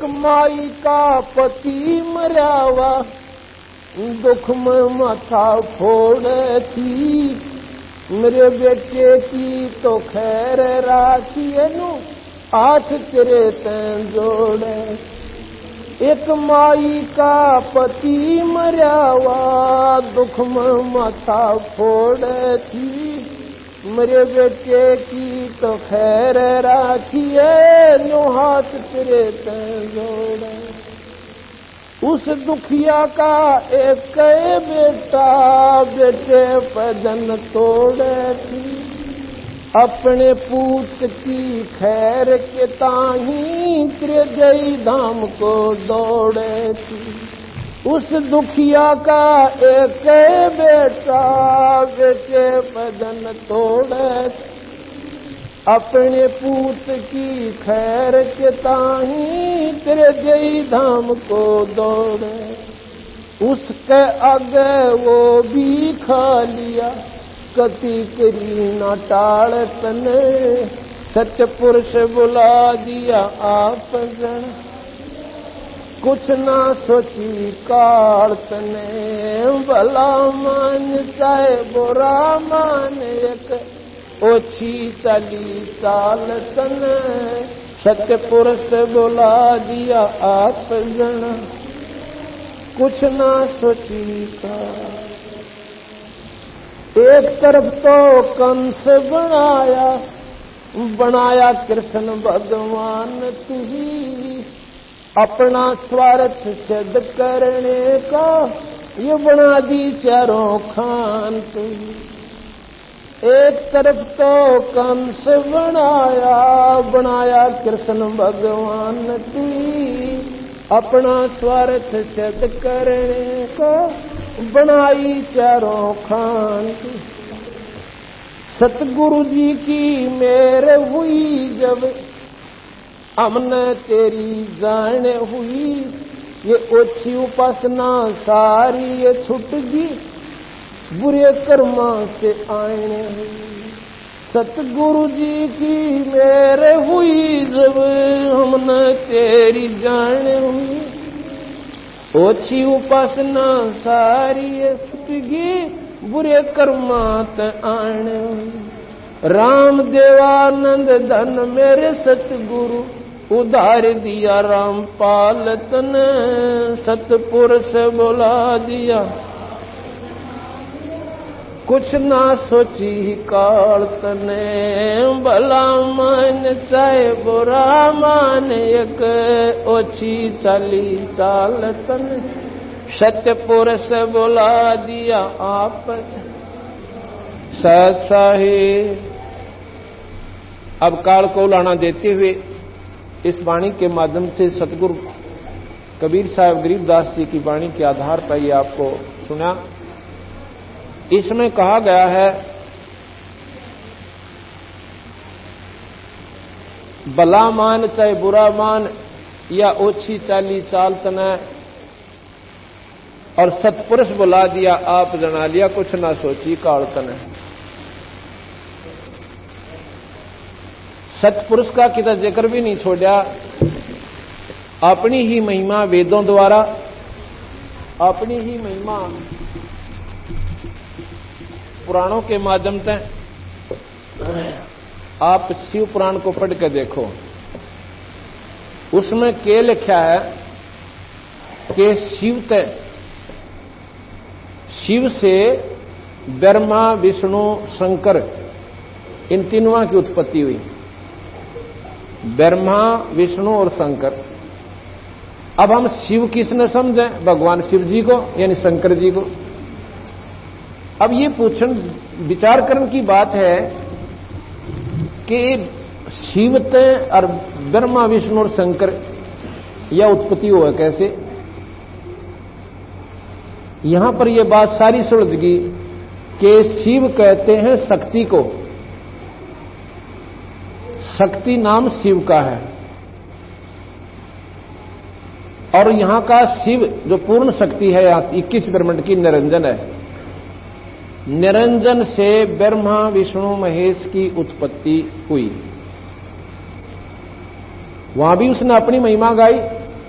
एक माई का पति मरावा दुख में माथा फोड़े थी, मेरे बेटे की तो खैर राखिए नु हाथ तेरे तैं जोड़े। एक माई का पति मरावा दुख में माथा फोड़े थी, मेरे बेटे की तो खैर राखिए नो हाथ तेरे तैं जोड़े। उस दुखिया का एक बेटा बेटे पदन तोड़े थी, अपने पूत की खैर के ताही त्रिजयी धाम को दौड़े थी। उस दुखिया का एक बेटा बेटे पदन तोड़े, अपने पूत की खैर के ताही त्रिजयी धाम को दौड़े। उसके आगे वो भी खा लिया कति करी न टाल तने, सत्य पुरुष बुला दिया आप जन कुछ ना सोची काल तने। भला मान चाहे बुरा मान एक ओछी चली चाल तने, सत्य पुरुष बुला दिया आप जन कुछ ना सोची काल। एक तरफ तो कंस बनाया कृष्ण भगवान तुही, अपना स्वार्थ सिद्ध करने का ये बना दी चारों खान तुही। एक तरफ तो कंस बनाया कृष्ण भगवान तुही, अपना स्वार्थ सिद्ध करने का बनाई चारों खान। सतगुरु जी की मेर हुई जब हमने तेरी जान हुई, ये ओछी उपासना सारी ये छुटगी बुरे कर्मा से आने हुई। सतगुरु जी की मेर हुई जब हमने तेरी जान हुई, ओछी उपासना सारी छुटगी बुरे कर्मात आने। राम देवानंद धन मेरे सतगुरु उधार दिया रामपाल तन, सतपुरुष बुला दिया कुछ ना सोची काल तने। भला मान चाहे बुरा मान एक ओछी चली चाल तन, सत्य पुरुष बुला दिया आप सत्साही। अब काल को लाना देते हुए इस वाणी के माध्यम से सतगुरु कबीर साहब गरीबदास जी की वाणी के आधार पर ये आपको सुना। इसमें कहा गया है भला मान चाहे बुरा मान या ओछी चाली चाल तना, और सतपुरुष बुला दिया आप जना लिया कुछ ना सोची काल तना। सतपुरुष का कितना जिक्र भी नहीं छोड़ा, अपनी ही महिमा वेदों द्वारा, अपनी ही महिमा पुराणों के माध्यम से आप शिव पुराण को पढ़ के देखो। उसमें क्या लिखा है कि शिव से ब्रह्मा विष्णु शंकर इन तीनों की उत्पत्ति हुई। ब्रह्मा विष्णु और शंकर। अब हम शिव किसने समझें? भगवान शिव जी को यानी शंकर जी को। अब ये विचार करने की बात है कि शिव और ब्रह्मा विष्णु और शंकर यह उत्पत्ति हुआ कैसे? यहां पर यह बात सारी सुलझ गई कि शिव कहते हैं शक्ति को, शक्ति नाम शिव का है। और यहां का शिव जो पूर्ण शक्ति है 21 ब्रह्मांड की निरंजन है। निरंजन से ब्रह्मा विष्णु महेश की उत्पत्ति हुई। वहां भी उसने अपनी महिमा गाई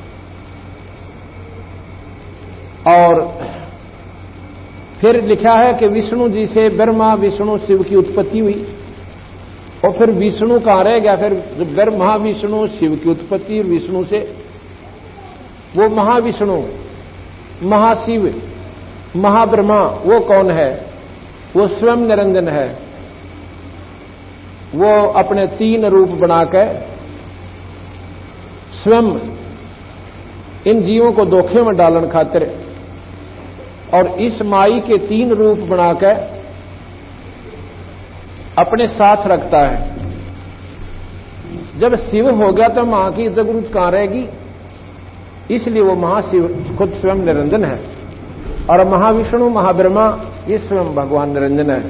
और फिर लिखा है कि विष्णु जी से ब्रह्मा विष्णु शिव की उत्पत्ति हुई, और फिर विष्णु कहां रह गया? फिर ब्रह्मा विष्णु शिव की उत्पत्ति विष्णु से, वो महाविष्णु महाशिव महाब्रह्मा वो कौन है? वो स्वयं निरंजन है। वो अपने 3 रूप बनाकर स्वयं इन जीवों को धोखे में डालन खातिर और इस माई के 3 रूप बनाकर अपने साथ रखता है। जब शिव हो गया तो मां की जरूरत कहां रहेगी? इसलिए वो महाशिव खुद स्वयं निरंजन है, और महाविष्णु महाब्रह्मा ये स्वयं भगवान निरंजन है।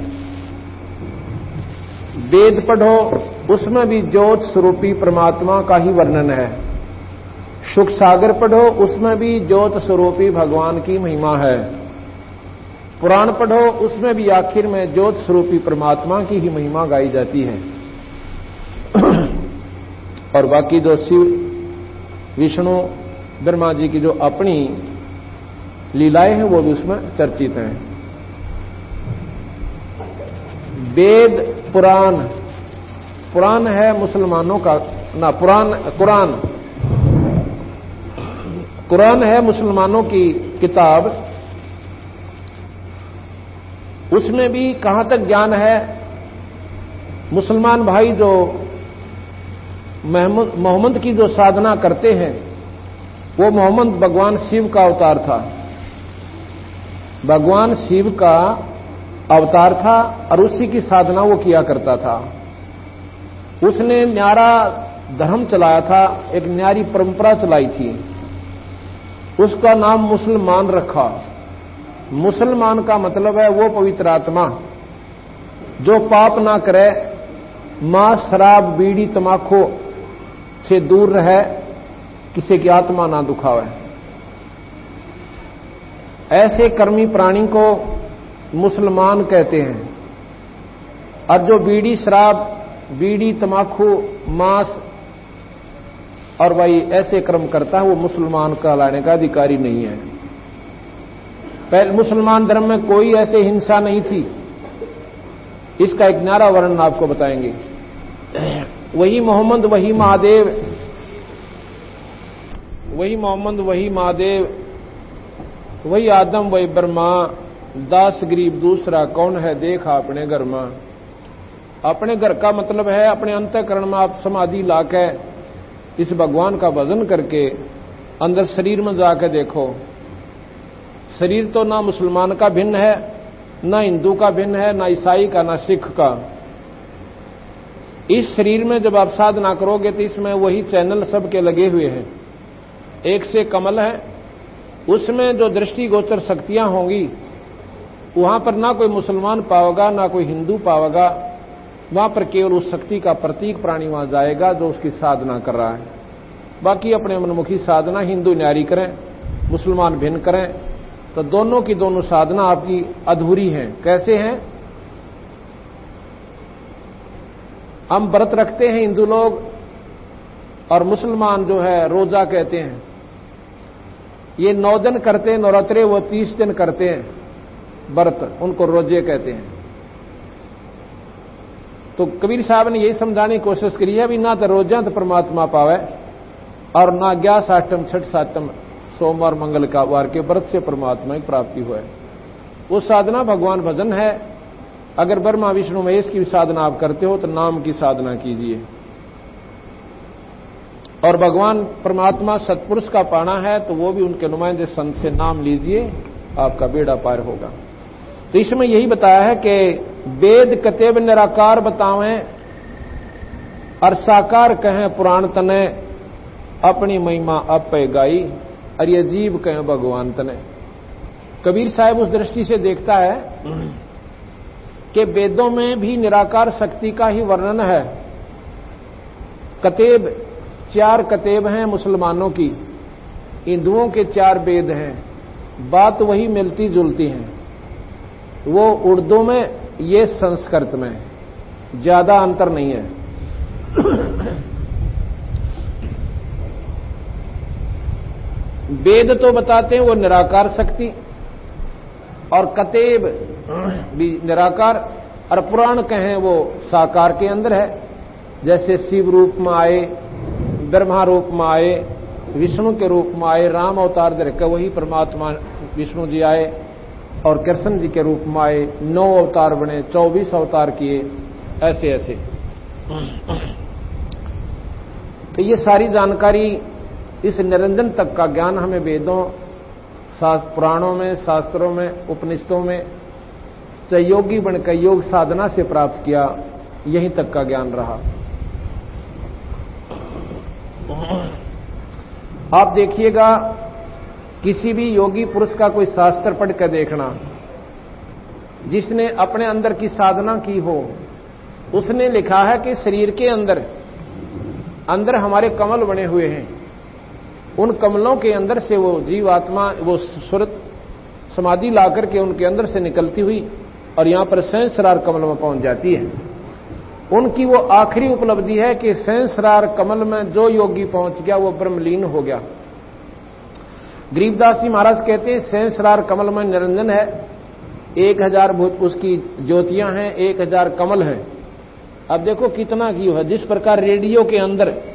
वेद पढ़ो, उसमें भी ज्योत स्वरूपी परमात्मा का ही वर्णन है। सुख सागर पढ़ो, उसमें भी ज्योत स्वरूपी भगवान की महिमा है। पुराण पढ़ो, उसमें भी आखिर में ज्योत स्वरूपी परमात्मा की ही महिमा गाई जाती है। और बाकी जो शिव विष्णु ब्रह्मा जी की जो अपनी लीलाएं हैं वो भी उसमें चर्चित हैं। वेद पुराण, पुराण है मुसलमानों का ना, कुरान है मुसलमानों की किताब। उसमें भी कहां तक ज्ञान है? मुसलमान भाई जो मोहम्मद की जो साधना करते हैं, वो मोहम्मद भगवान शिव का अवतार था। भगवान शिव का अवतार था और उसी की साधना वो किया करता था। उसने न्यारा धर्म चलाया था, एक न्यारी परंपरा चलाई थी। उसका नाम मुसलमान रखा। मुसलमान का मतलब है वो पवित्र आत्मा जो पाप ना करे, मांस शराब बीड़ी तमाकू से दूर रहे, किसी की आत्मा ना दुखावे। ऐसे कर्मी प्राणी को मुसलमान कहते हैं। और जो बीड़ी शराब बीड़ी तमाकू मांस और भाई ऐसे कर्म करता है, वो मुसलमान कहलाने का अधिकारी नहीं है। पहले मुसलमान धर्म में कोई ऐसे हिंसा नहीं थी। इसका एक न्यारा वर्णन आपको बताएंगे। वही मोहम्मद वही महादेव, वही मोहम्मद वही महादेव, वही आदम वही ब्रह्मा, दास गरीब दूसरा कौन है देखा अपने घर में। अपने घर का मतलब है अपने अंतःकरण में आप समाधि लाके इस भगवान का भजन करके अंदर शरीर में जाकर देखो। शरीर तो ना मुसलमान का भिन्न है, ना हिंदू का भिन्न है, ना ईसाई का, ना सिख का। इस शरीर में जब आप साधना करोगे तो इसमें वही चैनल सबके लगे हुए हैं, एक से कमल है। उसमें जो दृष्टिगोचर शक्तियां होंगी वहां पर ना कोई मुसलमान पाओगा ना कोई हिंदू पाओगा। वहां पर केवल उस शक्ति का प्रतीक प्राणी वहां जाएगा जो उसकी साधना कर रहा है। बाकी अपने मनमुखी साधना हिंदू न्यारी करें, मुसलमान भिन्न करें, तो दोनों की दोनों साधना आपकी अधूरी है। कैसे हैं? हम व्रत रखते हैं हिंदू लोग, और मुसलमान जो है रोजा कहते हैं। ये 9 दिन करते हैं नवरात्रे, वो 30 दिन करते हैं व्रत, उनको रोजे कहते हैं। तो कबीर साहब ने यही समझाने की कोशिश करी है, अभी ना तो रोजा तो परमात्मा पावे, और ना 11 साठम 6 सातम सोमवार मंगल का वार के व्रत से परमात्मा की प्राप्ति हुए। वो साधना भगवान भजन है। अगर ब्रह्मा विष्णु महेश की साधना आप करते हो तो नाम की साधना कीजिए, और भगवान परमात्मा सत्पुरुष का पाना है तो वो भी उनके नुमाइंदे संत से नाम लीजिए, आपका बेड़ा पार होगा। तो इसमें यही बताया है कि वेद कतेब निराकार बतावें और साकार कहें पुराण तने, अपनी महिमा अपे गाई, और ये जीव कहें भगवान तने। कबीर साहब उस दृष्टि से देखता है कि वेदों में भी निराकार शक्ति का ही वर्णन है। कतेब 4 कतेब हैं मुसलमानों की, हिंदुओं के 4 वेद हैं। बात वही मिलती जुलती है, वो उर्दू में ये संस्कृत में, ज्यादा अंतर नहीं है। वेद तो बताते हैं वो निराकार शक्ति, और कतेब भी निराकार, और पुराण कहें वो साकार के अंदर है। जैसे शिव रूप में आए, ब्रह्मा रूप में आए, विष्णु के रूप में आए, राम अवतार धरकर वही परमात्मा विष्णु जी आए, और कृष्ण जी के रूप में आए, 9 अवतार बने, 24 अवतार किए, ऐसे ऐसे। तो ये सारी जानकारी, इस निरंजन तक का ज्ञान हमें वेदों, पुराणों में, शास्त्रों में, उपनिषदों में चाहे योगी बनकर योग साधना से प्राप्त किया, यहीं तक का ज्ञान रहा। आप देखिएगा, किसी भी योगी पुरुष का कोई शास्त्र पढ़ कर देखना, जिसने अपने अंदर की साधना की हो, उसने लिखा है कि शरीर के अंदर हमारे कमल बने हुए हैं, उन कमलों के अंदर से वो जीवात्मा, वो सुरत समाधि लाकर के उनके अंदर से निकलती हुई और यहां पर सहस्रार कमल में पहुंच जाती है। उनकी वो आखिरी उपलब्धि है कि सहस्रार कमल में जो योगी पहुंच गया वो ब्रह्मलीन हो गया। गरीबदास जी महाराज कहते हैं सहस्रार कमल में निरंजन है, 1000 उसकी ज्योतियां हैं, 1000 कमल हैं। अब देखो कितना की है। जिस प्रकार रेडियो के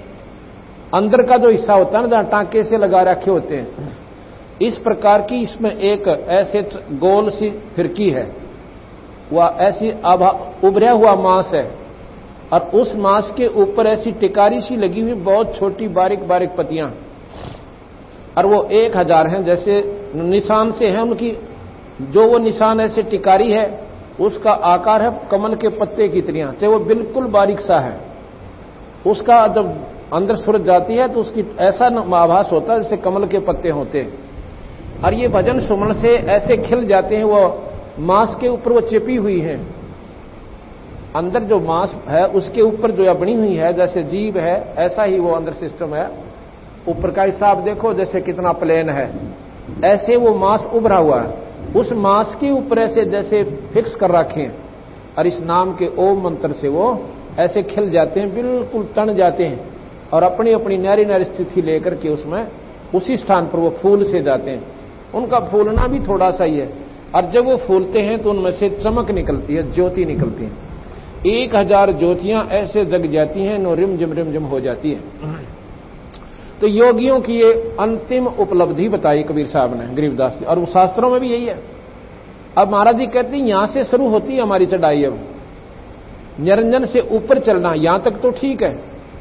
अंदर का जो हिस्सा होता है ना, जहां टांके से लगा रखे होते हैं, इस प्रकार की इसमें एक ऐसे गोल सी फिरकी है, वह ऐसी उभरा हुआ मांस है, और उस मांस के ऊपर ऐसी टिकारी सी लगी हुई बहुत छोटी बारीक बारीक पत्तियां, और वो 1000 हैं। जैसे निशान से है उनकी, जो वो निशान ऐसे टिकारी है, उसका आकार है कमल के पत्ते की तरह, चाहे वो बिल्कुल बारीक सा है। उसका जब अंदर सूरज जाती है तो उसकी ऐसा आभास होता है जैसे कमल के पत्ते होते हैं, और ये भजन सुमन से ऐसे खिल जाते हैं। वो मांस के ऊपर वो चिपी हुई है, अंदर जो मांस है उसके ऊपर जो बनी हुई है, जैसे जीव है ऐसा ही वो अंदर सिस्टम है। ऊपर का हिसाब देखो जैसे कितना प्लेन है, ऐसे वो मांस उभरा हुआ है। उस मांस के ऊपर ऐसे जैसे फिक्स कर रखे हैं, और इस नाम के ओम मंत्र से वो ऐसे खिल जाते हैं, बिल्कुल तन जाते हैं, और अपनी अपनी नारी नारी स्थिति लेकर के उसमें उसी स्थान पर वो फूल से जाते हैं। उनका फूलना भी थोड़ा सा ही है, और जब वो फूलते हैं तो उनमें से चमक निकलती है, ज्योति निकलती है। 1000 ज्योतियां ऐसे जग जाती हैं, नो रिम जिम हो जाती है। तो योगियों की ये अंतिम उपलब्धि बताई कबीर साहब ने, गरीबदास जी, और शास्त्रों में भी यही है। अब महाराज जी कहते हैं यहां से शुरू होती है हमारी चढ़ाई। अब निरंजन से ऊपर चलना, यहां तक तो ठीक है।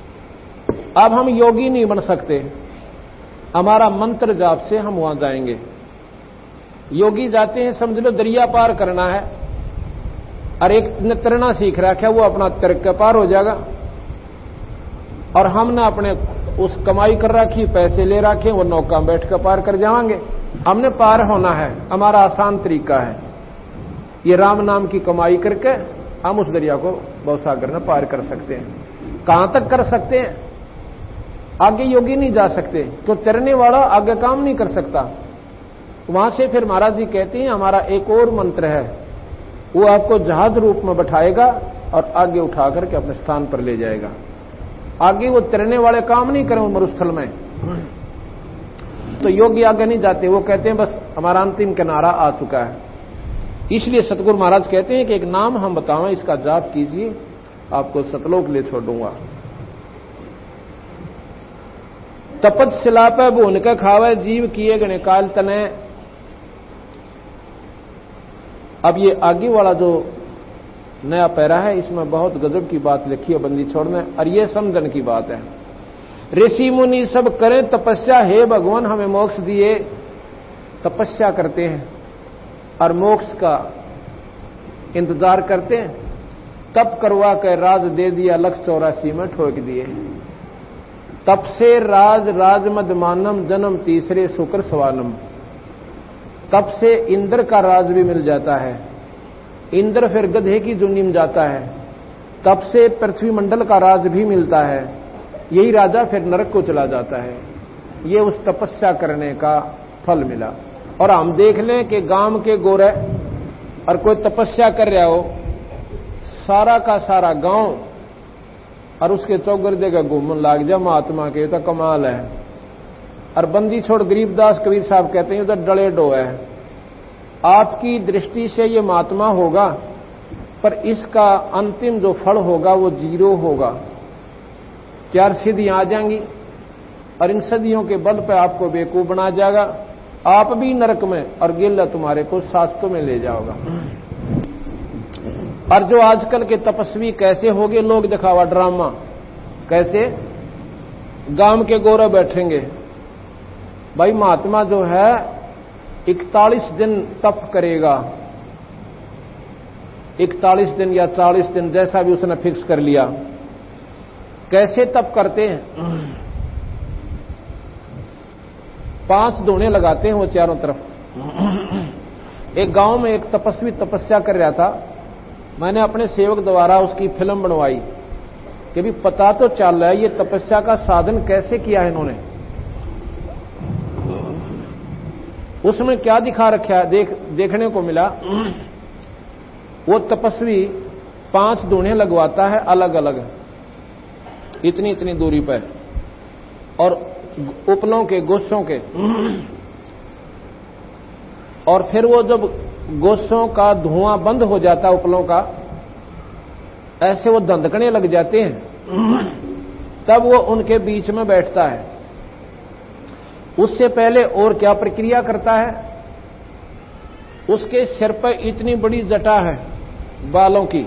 अब हम योगी नहीं बन सकते, हमारा मंत्र जाप से हम वहां जाएंगे। योगी जाते हैं, समझ लो दरिया पार करना है, और एक ने तैरना सीख रखा है, वो अपना तैर के पार हो जाएगा, और हमने अपने उस कमाई कर रखी, पैसे ले रखे, वो नौका में बैठ कर पार कर जाएंगे। हमने पार होना है, हमारा आसान तरीका है ये राम नाम की कमाई करके हम उस दरिया को भवसागर में पार कर सकते हैं। कहां तक कर सकते हैं? आगे योगी नहीं जा सकते, तो तैरने वाला आगे काम नहीं कर सकता। वहां से फिर महाराज जी कहते हैं हमारा एक और मंत्र है, वो आपको जहाज रूप में बैठाएगा और आगे उठा करके अपने स्थान पर ले जाएगा। आगे वो तैरने वाले काम नहीं करें मरुस्थल में, तो योगी आगे नहीं जाते। वो कहते हैं बस हमारा अंतिम किनारा आ चुका है। इसलिए सतगुरु महाराज कहते हैं कि एक नाम हम बतावें, इसका जाप कीजिए, आपको सतलोक ले छोड़ूंगा। तपत शिला पे भून के खावे, जीव किए गणे काल तने। अब ये आगे वाला जो नया पैरा है, इसमें बहुत गजब की बात लिखी है बंदी छोड़ने, और ये समझन की बात है। ऋषि मुनि सब करें तपस्या, हे भगवान हमें मोक्ष दिए। तपस्या करते हैं और मोक्ष का इंतजार करते हैं। तप करवा कर राज दे दिया, 184 में ठोक दिए। तप से राज मद मानम, जन्म तीसरे शुक्र सवानम। तप से इंद्र का राज भी मिल जाता है, इंद्र फिर गधे की जुनी में जाता है। तप से पृथ्वी मंडल का राज भी मिलता है, यही राजा फिर नरक को चला जाता है। ये उस तपस्या करने का फल मिला। और हम देख लें कि गांव के गोरे और कोई तपस्या कर रहा हो, सारा का सारा गांव और उसके चौगर्दे का घूमन लाग जा महात्मा के, तो कमाल है। और बंदी छोड़ गरीबदास कबीर साहब कहते हैं उधर डले डोए है। आपकी दृष्टि से ये महात्मा होगा, पर इसका अंतिम जो फल होगा वो 0 होगा। 4 सिद्धियां आ जाएंगी और इन सदियों के बल पे आपको बेवकूफ बना जाएगा, आप भी नरक में और गिल्ला तुम्हारे को शास्त्रों में ले जाओगा। और जो आजकल के तपस्वी कैसे हो गए, लोग दिखावा ड्रामा, कैसे गांव के गोरा बैठेंगे। भाई महात्मा जो है 41 दिन तप करेगा, 41 दिन या 40 दिन जैसा भी उसने फिक्स कर लिया। कैसे तप करते हैं? 5 धूणे लगाते हैं वो चारों तरफ। एक गांव में एक तपस्वी तपस्या कर रहा था, मैंने अपने सेवक द्वारा उसकी फिल्म बनवाई कि भी पता तो चल रहा है ये तपस्या का साधन कैसे किया है इन्होंने। उसमें क्या दिखा रखा है देखने को मिला। वो तपस्वी 5 धूणे लगवाता है अलग अलग, इतनी इतनी दूरी पर, और उपलों के गोशों के। और फिर वो जब गोशों का धुआं बंद हो जाता उपलों का, ऐसे वो धंधकने लग जाते हैं, तब वो उनके बीच में बैठता है। उससे पहले और क्या प्रक्रिया करता है? उसके सिर पर इतनी बड़ी जटा है बालों की,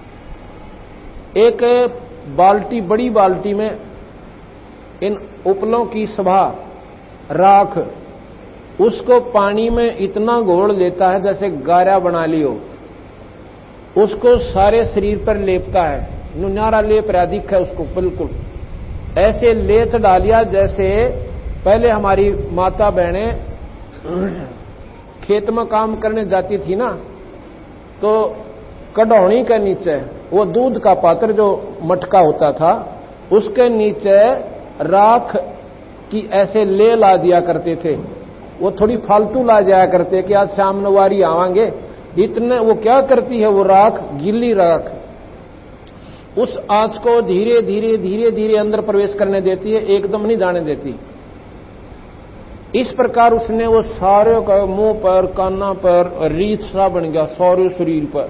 एक बाल्टी, बड़ी बाल्टी में इन उपलों की सभा राख, उसको पानी में इतना घोल लेता है जैसे गारा बना लियो, उसको सारे शरीर पर लेपता है। नुनारा लेप राधिक है उसको, बिल्कुल ऐसे लेत डालिया जैसे पहले हमारी माता बहनें खेत में काम करने जाती थी ना, तो कढ़ौनी के नीचे वो दूध का पात्र जो मटका होता था, उसके नीचे राख की ऐसे ले ला दिया करते थे। वो थोड़ी फालतू ला जाया करते कि आज शाम नवारी आवांगे, इतने वो क्या करती है वो राख, गिल्ली राख, उस आंच को धीरे धीरे धीरे धीरे अंदर प्रवेश करने देती है, एकदम नहीं जाने देती। इस प्रकार उसने वो सारे का मुंह पर, काना पर रीत सा बन गया सारे शरीर पर।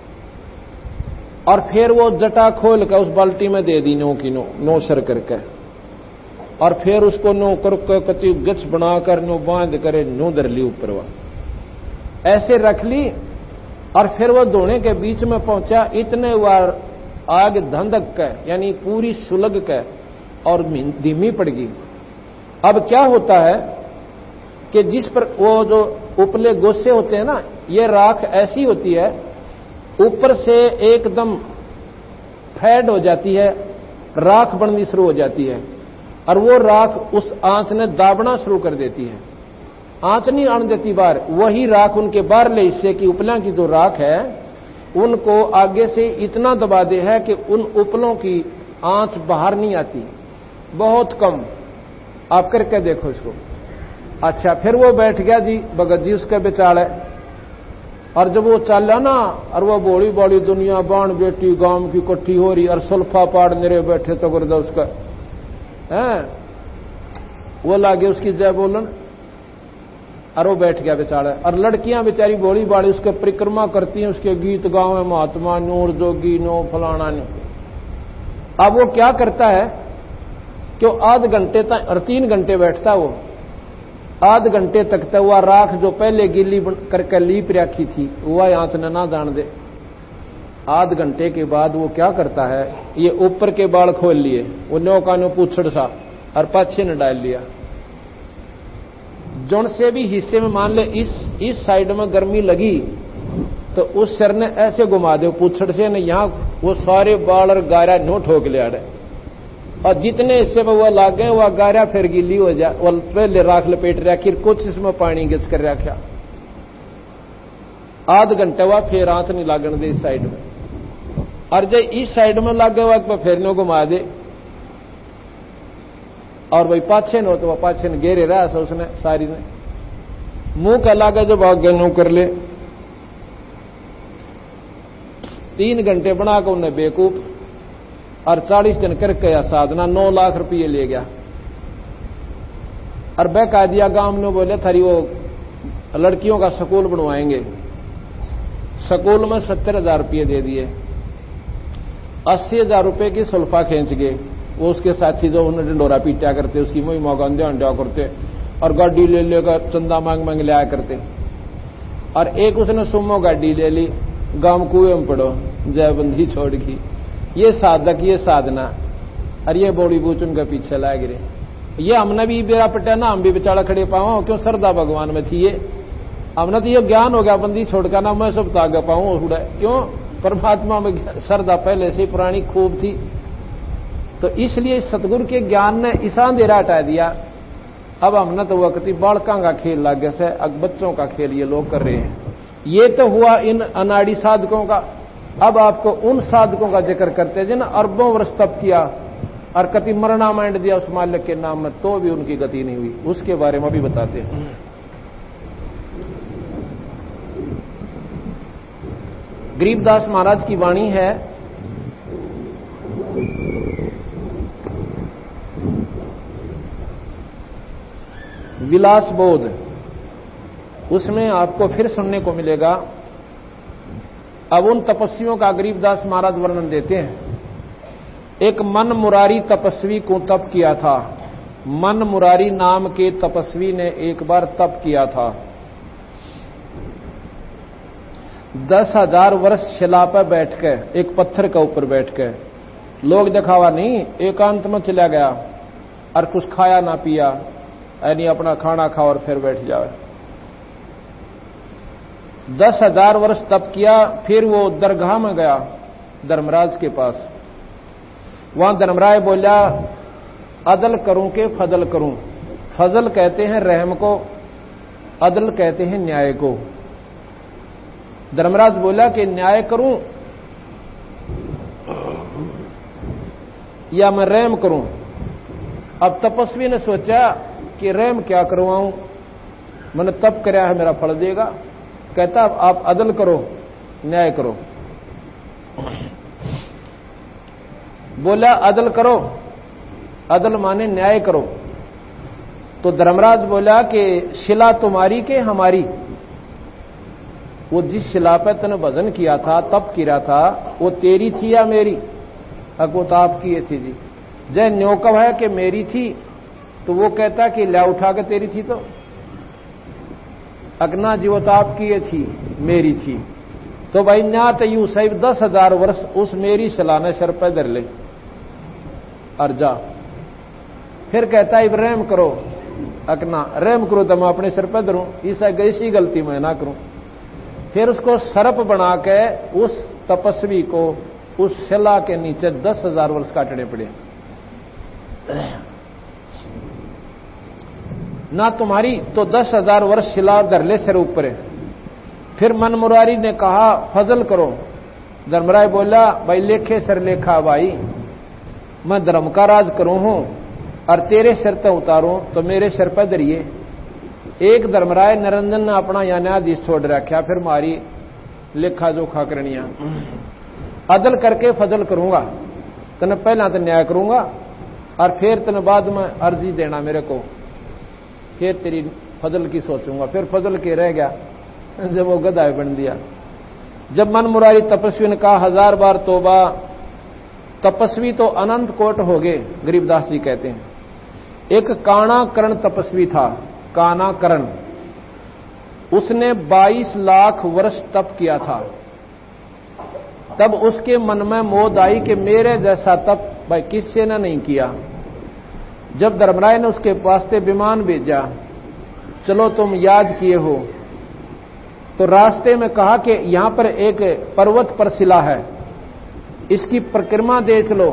और फिर वो जटा खोल कर उस बाल्टी में दे दी, नो की नो सर करके, और फिर उसको नो करके कति गच बनाकर नो बांध करे नो धर ली ऊपर, वह ऐसे रख ली। और फिर वो दोनों के बीच में पहुंचा, इतने बार आग धंधक के यानी पूरी सुलग के और धीमी पड़ गई। अब क्या होता है कि जिस पर वो जो उपले गोसे होते हैं ना, ये राख ऐसी होती है ऊपर से एकदम फैड हो जाती है, राख बननी शुरू हो जाती है, और वो राख उस आंच ने दाबना शुरू कर देती है। आंच नहीं आने देती बाहर, वही राख उनके बाहरले हिस्से की उपलों की जो राख है उनको आगे से इतना दबा दे है कि उन उपलों की आंच बाहर नहीं आती, बहुत कम। आप करके देखो इसको। अच्छा, फिर वो बैठ गया जी भगत जी उसके बेचारे, और जब वो चला ना, और वो बड़ी बड़ी दुनिया बाण बेटी गांव की इकट्ठी हो रही, और सुल्फा पाड़ मेरे बैठे जबरदस्त का है, वो लागे उसकी जय बोलन, और वो बैठ गया बेचारा। और लड़कियां बेचारी बड़ी बाड़ी उसके परिक्रमा करती हैं, उसके गीत गावे महात्मा नूर जोगी नो फलाना नो। अब वो क्या करता है कि आध घंटे तक और 3 घंटे बैठता, वो आध घंटे तक तो वह राख जो पहले गीली करके लीप रखी थी वह आंच न ना जान दे। आध घंटे के बाद वो क्या करता है, ये ऊपर के बाल खोल लिए, वो नो का नो पूछड़ सा, और पाछे न डाल लिया। जोन से भी हिस्से में मान ले इस साइड में गर्मी लगी तो उस सिर ने ऐसे घुमा दे पूछड़ से न, यहाँ वो सारे बाल और गारा नो ठोक लिया रहे, और जितने हिस्से में वह लाग गए वह गारा फिर गीली हो जाए, वह पहले राख लपेट रखी, कुछ इसमें पानी गिस कर रखा। आध घंटे वह फिर आंच नहीं लागण दे इस साइड में, और जब इस साइड में लाग गए वह फिर नो घुमा दे, और वही पाछे नो तो वह पाछे ने घेरे रहा था उसने सारी ने, मुंह का लागे जो भाग गए नो कर ले। 3 घंटे बनाकर उन्हें बेवकूफ, और 40 दिन करके या साधना 9 लाख रुपये ले गया। और वह कह दिया गांव में, बोले थारी वो लड़कियों का स्कूल बनवाएंगे। स्कूल में 70,000 रुपये दे दिए, 80,000 रुपये की सुल्फा खींच गए। वो उसके साथी जो उन्हें डंडोरा पीटा करते, उसकी मुँह मौकान ध्यान दिया करते और गाड़ी ले लेकर चंदा मांग मांग लिया करते। और एक उसने सुमो गाड़ी ले ली, गांव कुएं में पड़ो, जयबंदी छोड़ की। ये साधक, ये साधना, और ये बॉडी बूच उनके पीछे ला गिरे। ये हमने भी बेरा पटा ना, हम भी बेचारा खड़े पाओ, क्यों श्रद्धा भगवान में थी। ये हमने तो ये ज्ञान हो गया बंदी छोड़कर ना, मैं सब तागे पाऊं उड़े, क्यों परमात्मा में श्रद्धा पहले से पुरानी खूब थी। तो इसलिए सतगुरु के ज्ञान ने ईसा अंधेरा हटा दिया। अब हमने तो वक्त बालका का खेल लागे से, अब बच्चों का खेल ये लोग कर रहे हैं। ये तो हुआ इन अनाड़ी साधकों का। अब आपको उन साधकों का जिक्र करते हैं जिन्हें अरबों वर्ष तप किया और कति मरना मांड दिया उस मालिक के नाम में, तो भी उनकी गति नहीं हुई। उसके बारे में भी बताते हैं। गरीबदास महाराज की वाणी है, विलास बोध। उसमें आपको फिर सुनने को मिलेगा। अब उन तपस्वियों का गरीबदास महाराज वर्णन देते हैं। एक मन मुरारी तपस्वी को तप किया था। मन मुरारी नाम के तपस्वी ने एक बार तप किया था। 10,000 वर्ष शिला पर बैठ के, एक पत्थर के ऊपर बैठ के, लोग दिखावा नहीं, एकांत में चला गया और कुछ खाया ना पिया, यानी अपना खाना खा और फिर बैठ जाए। 10,000 वर्ष तप किया। फिर वो दरगाह में गया धर्मराज के पास। वहां धर्मराज बोला, अदल करूं के फजल करूं। फजल कहते हैं रहम को, अदल कहते हैं न्याय को। धर्मराज बोला कि न्याय करूं या मैं रहम करूं। अब तपस्वी ने सोचा कि रहम क्या करवाऊं, मैंने तप कराया है, मेरा फल देगा। कहता आप अदल करो, न्याय करो। बोला अदल करो, अदल माने न्याय करो। तो धर्मराज बोला कि शिला तुम्हारी के हमारी? वो जिस शिला पे तने भजन किया था, तप किया था, वो तेरी थी या मेरी? वो तो आपकी थी जी। जय न्योकव है कि मेरी थी, तो वो कहता कि ला उठा के तेरी थी। तो अगना जी वो तो आपकी थी, मेरी थी। तो भाई न्या तो यू सही 10,000 वर्ष उस मेरी शिला ने सर पे धर ले और जा। फिर कहता है रहम करो, अकना रहम करो तो मैं अपने सिर पे धरूं, इसी गलती मैं ना करूं। फिर उसको सर्प बना के उस तपस्वी को उस शिला के नीचे 10,000 वर्ष काटने पड़े। ना तुम्हारी तो 10,000 वर्ष शिला धर ले सिर ऊपर। फिर मन मुरारी ने कहा फजल करो। धर्मराय बोला भाई लेखे सर लेखा भाई, मैं धर्म का राज करूं हूं और तेरे सिर पे उतारूं तो मेरे सिर पर धरिए। एक धर्मराय निरंजन ने अपना या न्यायाधीश छोड़ रखा, फिर मारी लेखा जोखा करनिया। अदल करके फजल करूंगा, तने पहला तो न्याय करूंगा और फिर तने बाद में अर्जी देना मेरे को, फिर तेरी फजल की सोचूंगा। फिर फजल के रह गया जब वो गधा बन दिया। जब मन मुरारी तपस्वी ने कहा 1000 बार तोबा, तपस्वी तो अनंत कोट हो गए। गरीबदास जी कहते हैं एक काना करण तपस्वी था, काना करण, उसने 22 लाख वर्ष तप किया था। तब उसके मन में मोद आई कि मेरे जैसा तप भाई किसी ने नहीं किया। जब धर्मराय ने उसके पास से विमान भेजा, चलो तुम याद किए हो, तो रास्ते में कहा कि यहां पर एक पर्वत पर शिला है, इसकी परिक्रमा देख लो।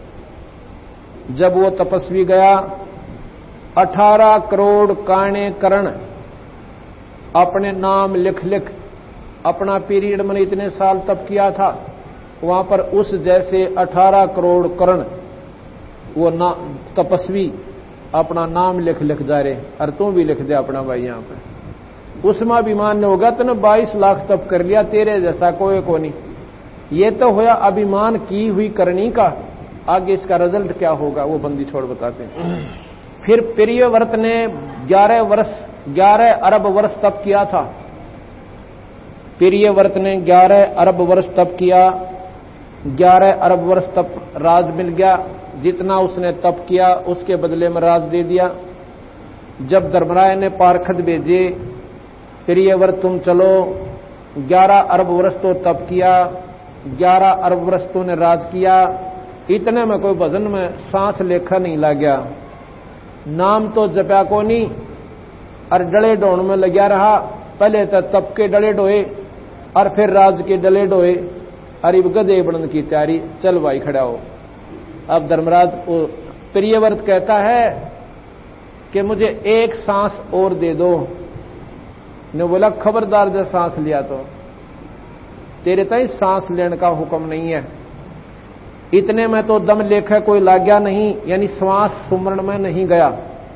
जब वो तपस्वी गया, 18 करोड़ काणे करण अपने नाम लिख लिख, अपना पीरियड मैंने इतने साल तप किया था, वहां पर उस जैसे 18 करोड़ करण वो तपस्वी अपना नाम लिख लिख जा रहे। और तू भी लिख दे अपना भाई यहां पे। उसमें अभिमान ने होगा तूने 22 लाख तप कर लिया, तेरे जैसा कोई को नहीं। ये तो होया अभिमान की हुई करनी का, आगे इसका रिजल्ट क्या होगा वो बंदी छोड़ बताते हैं। फिर प्रियव्रत ने 11 अरब वर्ष तप किया था। प्रियव्रत ने 11 अरब वर्ष तप किया। 11 अरब वर्ष तप राज मिल गया। जितना उसने तप किया उसके बदले में राज दे दिया। जब धर्मराय ने पार्षद भेजे, प्रियव्रत तुम चलो, 11 अरब वर्ष तो तप किया, 11 अरब वर्ष तो ने राज किया, इतने में कोई भजन में सांस लेखा नहीं लग गया, नाम तो जपया को नहीं और डले ढोण में लग्या रहा। पहले तो तप के डले ढोए और फिर राज के डले ढोए और अब गधे बनने की तैयारी, चल भाई खड़ा हो। अब धर्मराज प्रियव्रत कहता है कि मुझे एक सांस और दे दो। ने बोला खबरदार जब सांस लिया तो तेरे ताई सांस लेने का हुक्म नहीं है। इतने में तो दम लेखा कोई लाग गया नहीं, यानी श्वास सुमरण में नहीं गया।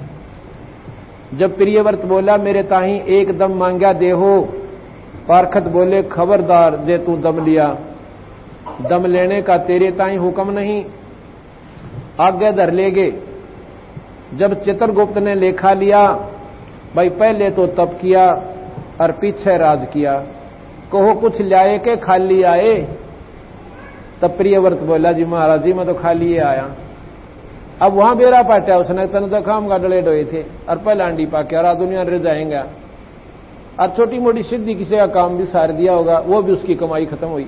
जब प्रियव्रत बोला मेरे ताही एक दम मांगा दे हो, पार्षद बोले खबरदार जे तू दम लिया, दम लेने का तेरे ताई हुक्म नहीं, आगे धर लेगे। जब चित्रगुप्त ने लेखा लिया, भाई पहले तो तप किया और पीछे राज किया, कहो कुछ लाए के खाली आए। तब प्रियव्रत बोला जी महाराज जी मैं तो खाली आया। अब वहां बेरा पाटा उसने तन तो काम का डले डोए थे और पहला अंडी पाके और दुनिया रह जाएंगे और छोटी मोटी सिद्धि किसी का काम भी सार दिया होगा, वो भी उसकी कमाई खत्म हुई।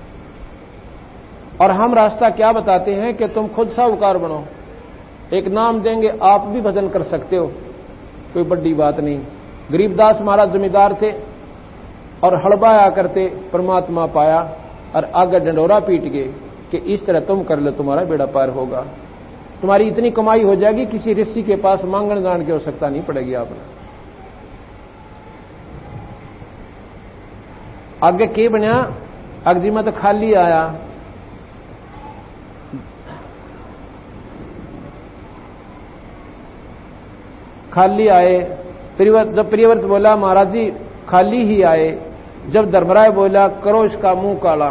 और हम रास्ता क्या बताते हैं कि तुम खुद साहूकार बनो, एक नाम देंगे आप भी भजन कर सकते हो, कोई बड़ी बात नहीं। गरीबदास महाराज जमींदार थे और हड़बाया करते, परमात्मा पाया और आगे डंडोरा पीट गए कि इस तरह तुम कर लो तुम्हारा बेड़ा पार होगा, तुम्हारी इतनी कमाई हो जाएगी किसी ऋषि के पास मांगण जान की आवश्यकता नहीं पड़ेगी। आपने आगे के बनया, अगजी में तो खाली आया। खाली आए। जब प्रियव्रत बोला महाराज जी खाली ही आए। जब धर्मराय बोला करो इसका मुंह काला।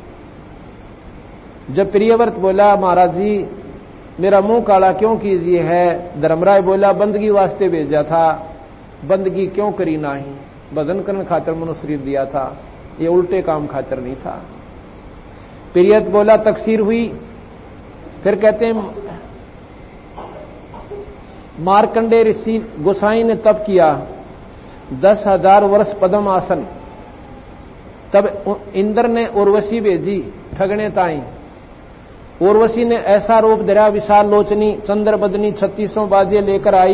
जब प्रियव्रत बोला महाराज जी मेरा मुंह काला क्यों कीजिए है, धर्मराय बोला बंदगी वास्ते भेजा था, बंदगी क्यों करी नाही, भजन करने खातिर मनुष्य शरीर दिया था, ये उल्टे काम खातिर नहीं था। प्रियव्रत बोला तकसीर हुई। फिर कहते हैं मार्कंडे ऋषि गोसाई ने तप किया 10,000 वर्ष पद्म आसन। तब इंद्र ने उर्वशी भेजी ठगने ताई। उर्वशी ने ऐसा रूप धरा विशाल लोचनी चंद्र बदनी 36 बाजे लेकर आई।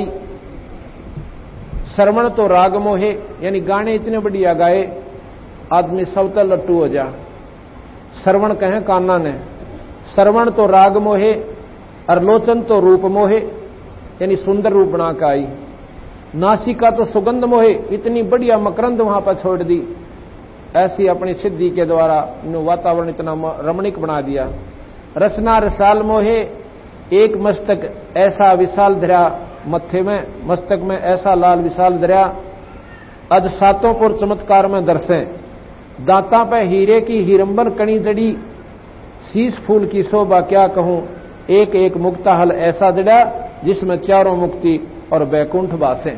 श्रवण तो राग मोहे, यानी गाने इतने बढ़िया गाए आदमी सबका लट्टू हो जा। श्रवण कहें कान्ना ने, श्रवण तो राग मोहे और लोचन तो रूप मोहे, यानी सुंदर रूप बना के आई। नासिका तो सुगंध मोहे, इतनी बढ़िया मकरंद वहां पर छोड़ दी। ऐसी अपनी सिद्धि के द्वारा वातावरण इतना रमणीक बना दिया। रसना रसाल मोहे, एक मस्तक ऐसा विशाल धरा मत्थे में, मस्तक में ऐसा लाल विशाल धरा। अद सातों पुर चमत्कार में दर्शे, दांता पे हीरे की हीरंबर कणी जड़ी, शीश फूल की शोभा क्या कहूं, एक एक मुक्ता हल ऐसा जड़ा जिसमें चारों मुक्ति और बैकुंठ बासे।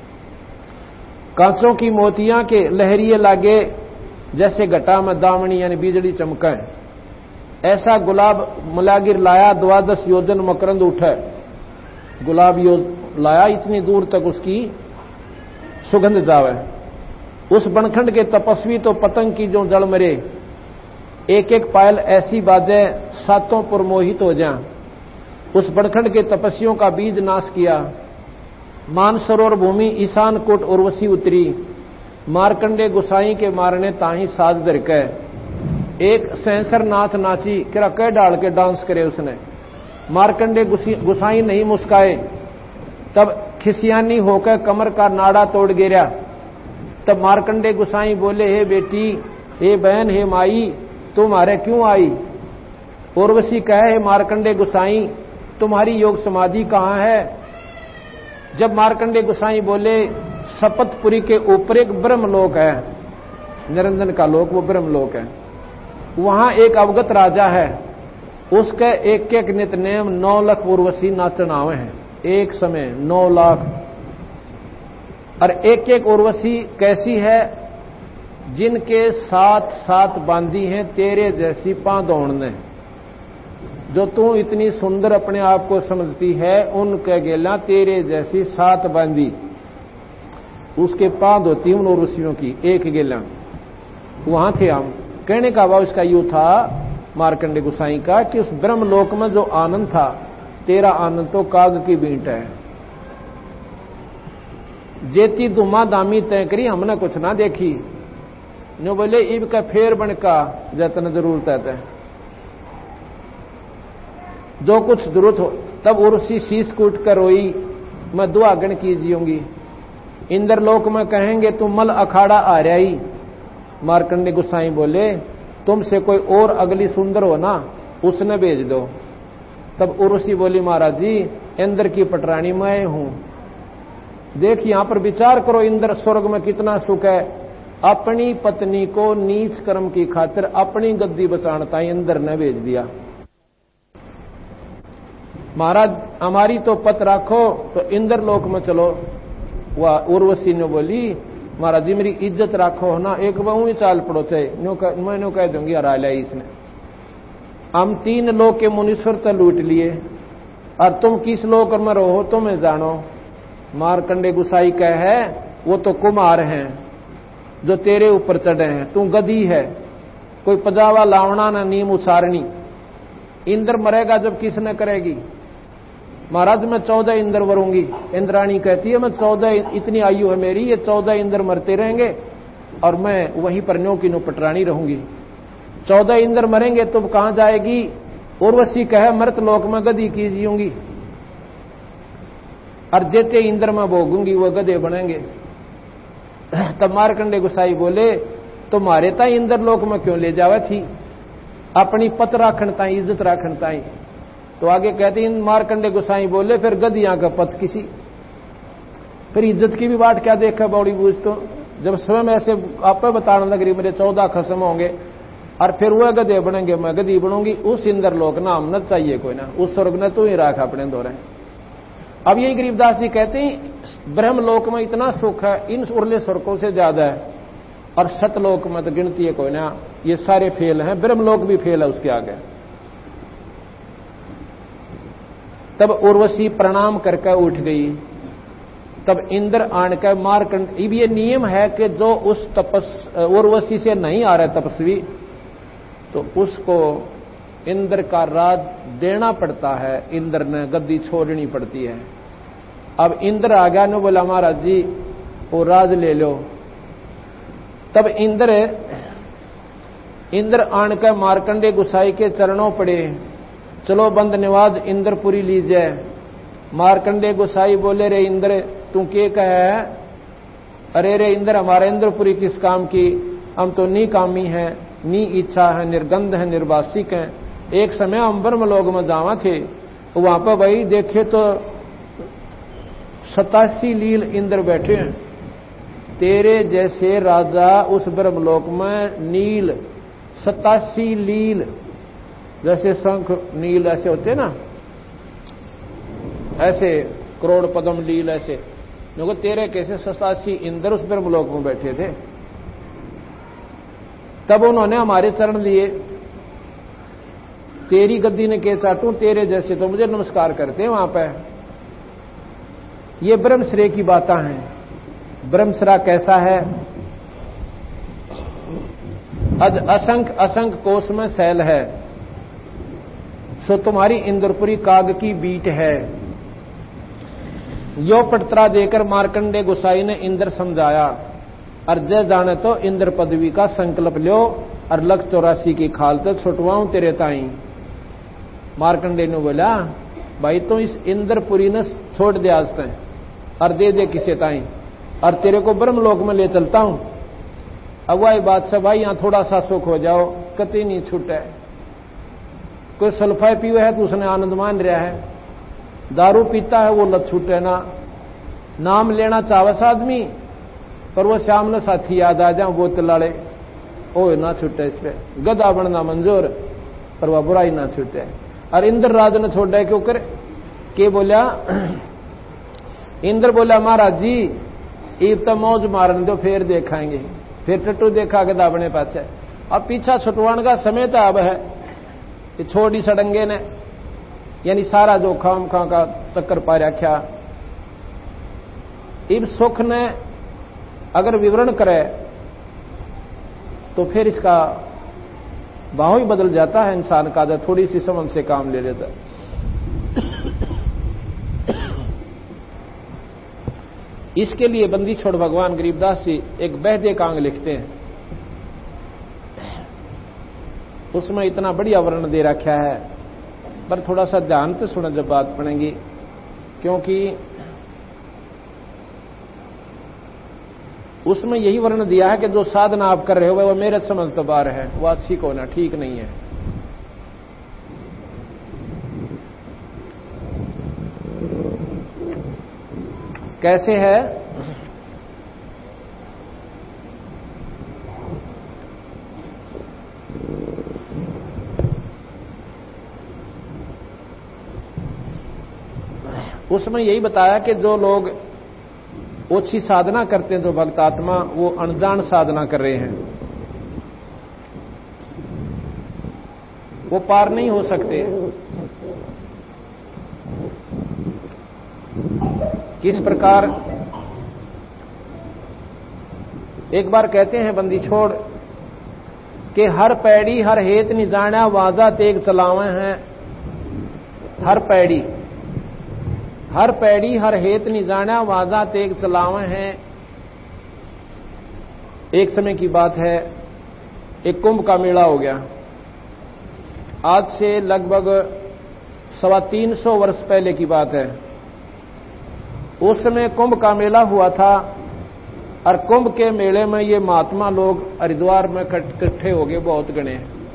कांचों की मोतियां के लहरिए लागे, जैसे घटा में दामनी यानी बिजली चमके। ऐसा गुलाब मुलागिर लाया 12 योजन मकरंद उठे। गुलाब लाया इतनी दूर तक उसकी सुगंध जावे। उस बनखंड के तपस्वी तो पतंग की जो जल मरे, एक एक पायल ऐसी बाजे सातों पुर मोहित हो जाए। उस बनखंड के तपस्वियों का बीज नाश किया। मानसरोवर भूमि ईशान कोट उर्वशी उतरी। मार्कंडे गुसाई के मारने ताही साज दरके। एक सेंसर नाच नाची, किरा कह डाल के डांस करे उसने। मार्कंडे गुसाई नहीं मुस्काए, तब खिसियानी होकर कमर का नाड़ा तोड़ गिरा। तब मार्कंडे गुसाई बोले हे बेटी, हे बहन, हे माई, तुम हमारे क्यों आई। उर्वशी कहे हे मार्कंडे गुसाई, तुम्हारी योग समाधि कहां है। जब मार्कंडे गुसाई बोले शपथपुरी के ऊपर एक ब्रह्मलोक है, निरंजन का लोक, वो ब्रह्मलोक है। वहां एक अवगत राजा है, उसके एक एक नित नेम 9 लाख उर्वशी नाचन आवे हैं एक समय। 9 लाख और एक एक उर्वशी कैसी है, जिनके साथ साथ बांधी हैं तेरे जैसी पांदौड़ ने। जो तू इतनी सुंदर अपने आप को समझती है, उनके गेला तेरे जैसी साथ बांधी, उसके पांद होती उन उर्वशियों की एक गेला। वहां थे हम। कहने का भाव इसका यूं था मार्कंडे गोसाई का कि उस ब्रह्मलोक में जो आनंद था, तेरा आनंद तो काग की बींट है। जेती दुमा दामी तय करी हमने कुछ ना देखी, नो बोले इब का फेर बनका जतन जरूरत है। जो कुछ जरूरत हो तब उर्वशी शीश कूट कर रोई, मैं दुआगण कीजियूंगी। इंद्रलोक में कहेंगे तुम मल अखाड़ा आ रही। मार्कंडे गोसाई बोले तुमसे कोई और अगली सुंदर हो ना, उसने भेज दो। तब उर्वशी बोली महाराज जी इंद्र की पटरानी मैं हूं। देख यहां पर विचार करो, इंद्र स्वर्ग में कितना सुख है। अपनी पत्नी को नीच कर्म की खातिर अपनी गद्दी बचाता इंद्र ने भेज दिया। महाराज हमारी तो पत राखो तो इंद्र लोक में चलो। वह उर्वशी ने बोली महाराज जी मेरी इज्जत राखो ना, एक बहु ही चाल पड़ो थे, मैं कह दूंगी हरा लिया इसने। हम 3 लोक के मुनीश्वर तो लूट लिए और तुम किस लोक में रहो तो मैं जानो। मार्कंडे गोसाई कह है वो तो कुमार हैं जो तेरे ऊपर चढ़े हैं, तू गधी है, कोई पजावा लावना ना नीम उसारनी। इंद्र मरेगा जब किसने करेगी। महाराज मैं 14 इंद्र वरूंगी। इंद्राणी कहती है मैं 14, इतनी आयु है मेरी, ये 14 इंद्र मरते रहेंगे और मैं वहीं पर न्यो की नो पटरानी रहूंगी। 14 इंद्र मरेंगे तो कहां जाएगी। उर्वशी कहे मृत लोक में गधी कीजियूंगी और जेते इंद्र में भोगूंगी वो गधे बनेंगे। तब मार्कंडे गोसाई बोले तुम्हारे ताई इंद्र लोक में क्यों ले जावे थी, अपनी पत राखण ताई, इज्जत राखण ताई। तो आगे कहते हैं मार्कंडे गोसाई बोले फिर गधियां का पथ किसी, फिर इज्जत की भी बात क्या देखा बौड़ी बूझ। तो जब स्वयं ऐसे आप बताने लग मेरे 14 खसम होंगे और फिर वह गधे बनेंगे, मैं गधी बनूंगी। उस इंद्र लोक नाम न चाहिए कोई ना, उस स्वर्ग ने तू ही राख अपने दौरे। अब यही गरीबदास जी कहते हैं ब्रह्मलोक में इतना सुख है, इन उर्ले स्वर्गों से ज्यादा है। और सतलोक में तो गिनती है कोई ना, ये सारे फेल हैं, ब्रह्मलोक भी फेल है उसके आगे। तब उर्वशी प्रणाम करके उठ गई। तब इंद्र आन कर मार्कंड, अब ये नियम है कि जो उस उर्वशी से नहीं आ रहा तपस्वी तो उसको इंद्र का राज देना पड़ता है, इंद्र ने गद्दी छोड़नी पड़ती है। अब इंद्र आ गया ने बोला महाराज जी वो राज ले लो। तब इंद्र आन कर मार्कंडे गोसाई के चरणों पड़े, चलो बंद निवाज इंद्रपुरी लीजिए। मार्कंडे गोसाई बोले रे इंद्र तू के कहे। अरे रे इंद्र हमारा इंद्रपुरी किस काम की, हम तो नी कामी है, नी इच्छा है, निर्गंध है, निर्वासिक है। एक समय हम ब्रह्मलोक में जावा थे, वहां पर भाई देखे तो 87 लील इंद्र बैठे हैं। तेरे जैसे राजा उस ब्रह्मलोक में नील 87 लील, जैसे शंख नील ऐसे होते ना, ऐसे करोड़ पद्म लील ऐसे, देखो तेरे कैसे 87 इंद्र उस ब्रह्मलोक में बैठे थे। तब उन्होंने हमारे चरण लिए, तेरी गद्दी ने के चाटू, तेरे जैसे तो मुझे नमस्कार करते हैं वहां पे। ये ब्रह्मश्रेय की बातें हैं। ब्रह्मश्रा कैसा है, अज असंख्य असंख्य कोष में शैल है, सो तुम्हारी इंद्रपुरी काग की बीट है। यो पटरा देकर मार्कंडे गोसाई ने इंद्र समझाया, और जय जाने तो इंद्र पदवी का संकल्प लो और लख 84 की खाल तो छुटवाऊं तेरे ताई। मार्कंडे ने बोला भाई तो इस इंद्रपुरी ने छोड़ दे आज तक और दे दे किसे ताई, और तेरे को ब्रह्मलोक में ले चलता हूं। अब वही बात से भाई यहां थोड़ा सा सुख हो जाओ, कतई नहीं छूटे। कोई सल्फाई पीवे है तो उसने आनंद मान रहा है, दारू पीता है वो लत छूटे ना। नाम लेना चावस आदमी पर वो श्याम ने साथी याद आ जाओ बोतल लाड़े, ओ ना छूटे। इस पे गधा बनना मंजूर पर वह बुराई ना छूटे। और इंद्र राज ने छोड़ा क्यों कर के बोला। इंद्र बोला महाराज जी ईब तो मौज मारन दो, फिर देखाएंगे, फिर टट्टू देखा के दाबने पाछे। अब पीछा छुटवाने का समय तो अब है, ये छोटी सड़ंगे ने यानी सारा जो खाम खा का चक्कर पा रखा। इब सुख ने अगर विवरण करे तो फिर इसका भाव ही बदल जाता है इंसान का, जब थोड़ी सी समझ से काम ले लेता है। इसके लिए बंदी छोड़ भगवान गरीबदास जी एक बहदे कांग लिखते हैं, उसमें इतना बढ़िया वर्णन दे रखा है, पर थोड़ा सा ध्यान से सुना जब बात पड़ेगी, क्योंकि उसमें यही वर्णन दिया है कि जो साधना आप कर रहे हो वो मेरे समझ तो बार है, वो अच्छी को ना ठीक नहीं है। कैसे है? उसमें यही बताया कि जो लोग ओछी साधना करते हैं, जो भक्त आत्मा, वो अनजान साधना कर रहे हैं, वो पार नहीं हो सकते। किस प्रकार? एक बार कहते हैं बंदी छोड़ कि हर पैड़ी हर हेत नि जाना वाजा तेग चलावे हैं। हर पैड़ी हर हेत नि जाना वाजा तेग चलावे हैं। एक समय की बात है, एक कुंभ का मेला हो गया। आज से लगभग 325 वर्ष पहले की बात है। उस समय कुंभ का मेला हुआ था और कुंभ के मेले में ये महात्मा लोग हरिद्वार में इकट्ठे हो गए, बहुत गणे।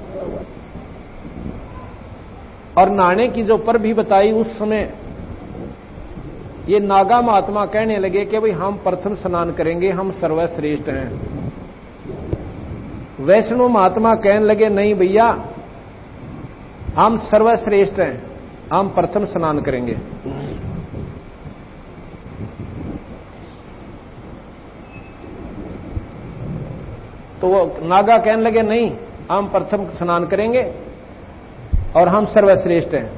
और नहाने की जो पर भी बताई उस समय, ये नागा महात्मा कहने लगे कि भाई हम प्रथम स्नान करेंगे, हम सर्वश्रेष्ठ हैं। वैष्णव महात्मा कहने लगे नहीं भैया, हम सर्वश्रेष्ठ हैं, हम प्रथम स्नान करेंगे। तो वो नागा कहने लगे नहीं, हम प्रथम स्नान करेंगे और हम सर्वश्रेष्ठ हैं।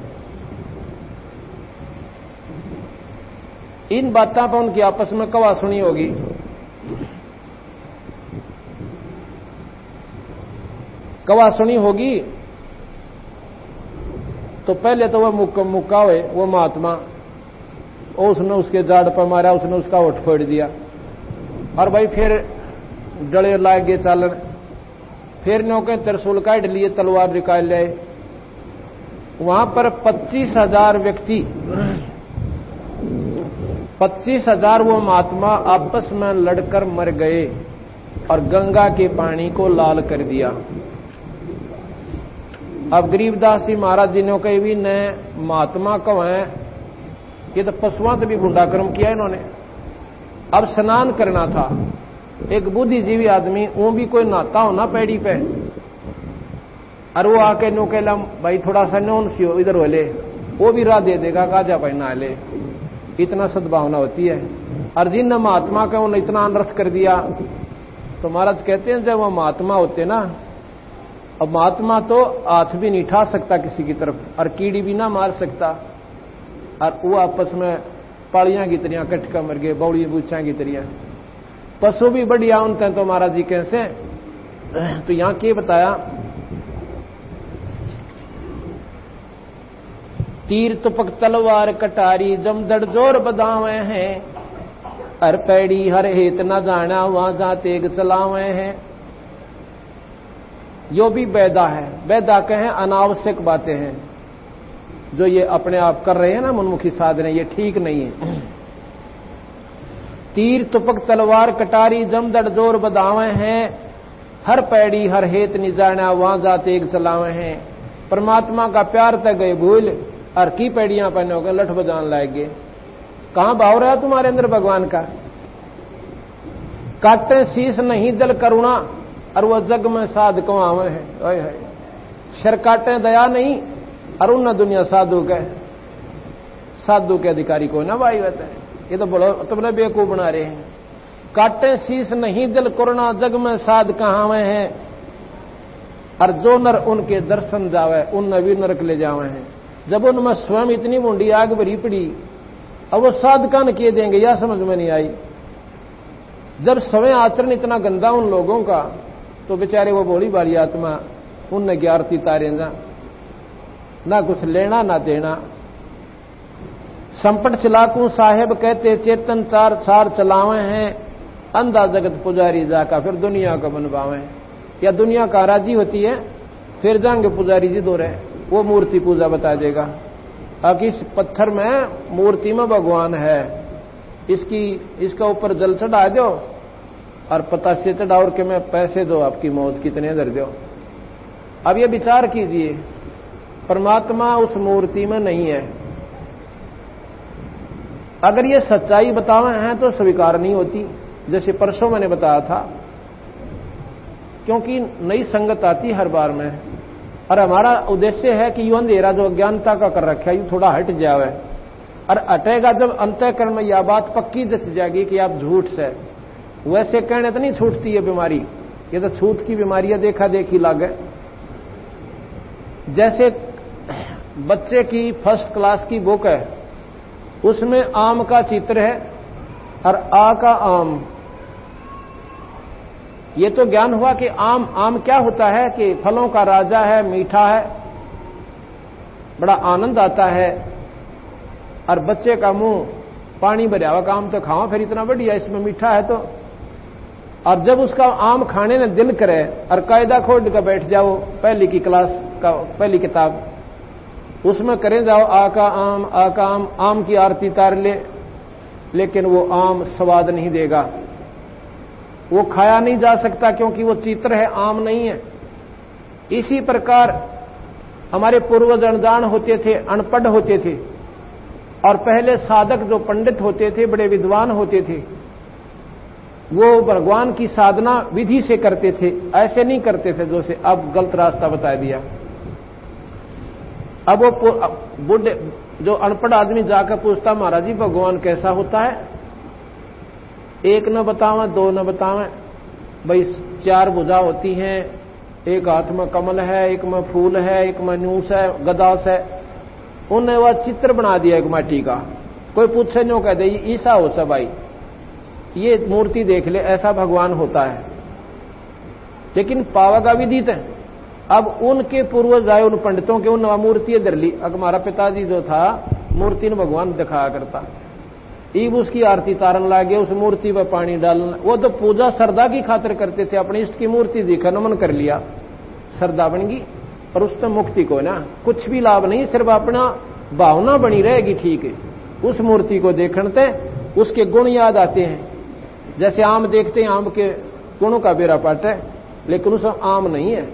इन बातों पर उनकी आपस में कवा सुनी होगी। कवा सुनी होगी तो पहले तो वह मुक्का हुए वो महात्मा, उसने उसके जाड़ पर मारा, उसने उसका ओठ फोड़ दिया। और भाई फिर डले लाग गए चालन, फिर नौके त्रिशूल काट लिए, तलवार निकाल ले। वहां पर 25,000 व्यक्ति, 25,000 वो महात्मा आपस में लड़कर मर गए और गंगा के पानी को लाल कर दिया। अब गरीबदास जी महाराज जी ने कही भी न महात्मा को हैं, ये तो पशुओं से भी गुंडा कर्म किया इन्होंने। अब स्नान करना था, एक बुद्धिजीवी आदमी, वो भी कोई नहाता हो ना पैड़ी पे, और वो आके नो कहला भाई थोड़ा सा नौन सी हो इधर हो ले, वो भी राह दे देगा, गाजा भाई नहा ले। इतना सद्भावना होती है। और जिन महात्मा का उन्होंने इतना अनर्थ कर दिया, तो महाराज कहते हैं जब वो महात्मा होते ना, अब महात्मा तो हाथ भी नहीं उठा सकता किसी की तरफ, और कीड़ी भी ना मार सकता, और वो आपस में पालियां की तरियां कटका मर गए, बौड़ी बूछा की तरियां। पशु भी बढ़िया उनते तो महाराज जी कैसे। तो यहां क्या बताया, तीर तुपक तलवार कटारी जमदड़ जोर बदावे हैं। हर पैड़ी हर हेत न जाना वहां जा तेग चलावे हैं। यो भी बैदा है, बैदा कहें अनावश्यक बातें हैं जो ये अपने आप कर रहे हैं ना मनमुखी साधने, ये ठीक नहीं है। तीर तुपक तलवार कटारी जमदड़ जोर बदावे हैं। हर पैड़ी हर हेत नि जाना वहां जा तेग चलावे हैं। परमात्मा का प्यार तक गए भूल, और की पैड़ियां पहने हो गए लठ बजान लाएंगे। कहां भाव रहा तुम्हारे अंदर भगवान का? काटे शीश नहीं दल करुणा, और वह जग में साध कमावे है। शर काटे दया नहीं, और उन दुनिया साधु के अधिकारी को ना भाई होता है। ये तो बड़ा बेवकूफ बना रहे हैं। काटे शीस नहीं दिल कुरना जग में साध कहाँ में है, और जो नर उनके दर्शन जावे उन नवी नरक ले जावे हैं। जब उनमें स्वयं इतनी मुंडी आग भरी पड़ी, अब वो साधका न किए देंगे, या समझ में नहीं आई। जब स्वयं आचरण इतना गंदा उन लोगों का, तो बेचारे वो भोली भाली आत्मा उनने ग्यारती तारे ना कुछ लेना ना देना। संपट चलाकू साहेब कहते चेतन चार सार चलावे हैं, अंधा जगत पुजारी जाका फिर दुनिया को बनवावे। या दुनिया का राजी होती है, फिर जाएंगे पुजारी जी दो रहे, वो मूर्ति पूजा बता देगा। अब इस पत्थर में मूर्ति में भगवान है, इसका ऊपर जल चढ़ा दो और पता से चढ़ाओ के मैं पैसे दो, आपकी मौत कितने दर दो। अब ये विचार कीजिए, परमात्मा उस मूर्ति में नहीं है। अगर ये सच्चाई बतावे हैं तो स्वीकार नहीं होती, जैसे परसों मैंने बताया था, क्योंकि नई संगत आती हर बार में, और हमारा उद्देश्य है कि यो अंधेरा जो अज्ञानता का कर रखा है ये थोड़ा हट जावे, और हटेगा जब अंतःकरण में यह बात पक्की जच जाएगी कि आप झूठ से। वैसे कहने तो नहीं छूटती है बीमारी, ये तो छूत की बीमारी है, देखा देखी लागे। जैसे बच्चे की फर्स्ट क्लास की बुक है, उसमें आम का चित्र है और आ का आम। ये तो ज्ञान हुआ कि आम क्या होता है कि फलों का राजा है, मीठा है, बड़ा आनंद आता है, और बच्चे का मुंह पानी भरा हुआ, आम तो खाओ फिर इतना बढ़िया, इसमें मीठा है तो। और जब उसका आम खाने ने दिल करे और कायदा खोल कर बैठ जाओ, पहली की क्लास का पहली किताब, उसमें करें जाओ आ का आम, आम की आरती तार ले, लेकिन वो आम स्वाद नहीं देगा, वो खाया नहीं जा सकता, क्योंकि वो चित्र है, आम नहीं है। इसी प्रकार हमारे पूर्वज अनजान होते थे, अनपढ़ होते थे, और पहले साधक जो पंडित होते थे, बड़े विद्वान होते थे, वो भगवान की साधना विधि से करते थे, ऐसे नहीं करते थे जो से अब गलत रास्ता बता दिया। अब वो बुढ़े जो अनपढ़ आदमी जाकर पूछता, महाराज जी भगवान कैसा होता है? एक न बतावें, दो न बतावें, भाई 4 भुजा होती हैं, एक हाथ में कमल है, एक में फूल है, एक में न्यूस है, गदास है। उन्हें वह चित्र बना दिया एक माटी का। कोई पूछे नो कह दे ईसा हो सब भाई, ये मूर्ति देख ले, ऐसा भगवान होता है, लेकिन पावगा विदित है। अब उनके पूर्वज आए, उन पंडितों के, उन मूर्ति धर ली। अब हमारा पिताजी जो था मूर्ति ने भगवान दिखाया करता, ईब उसकी आरती तारन लागे, उस मूर्ति पर पानी डालना। वो तो पूजा श्रद्धा की खातिर करते थे, अपने इष्ट की मूर्ति देखा, नमन कर लिया, श्रद्धा बन गई, और उससे मुक्ति को ना कुछ भी लाभ नहीं, सिर्फ अपना भावना बनी रहेगी। ठीक है, उस मूर्ति को देखते उसके गुण याद आते हैं, जैसे आम देखते हैं, आम के गुणों का बेरा पाट है, लेकिन उस आम नहीं है।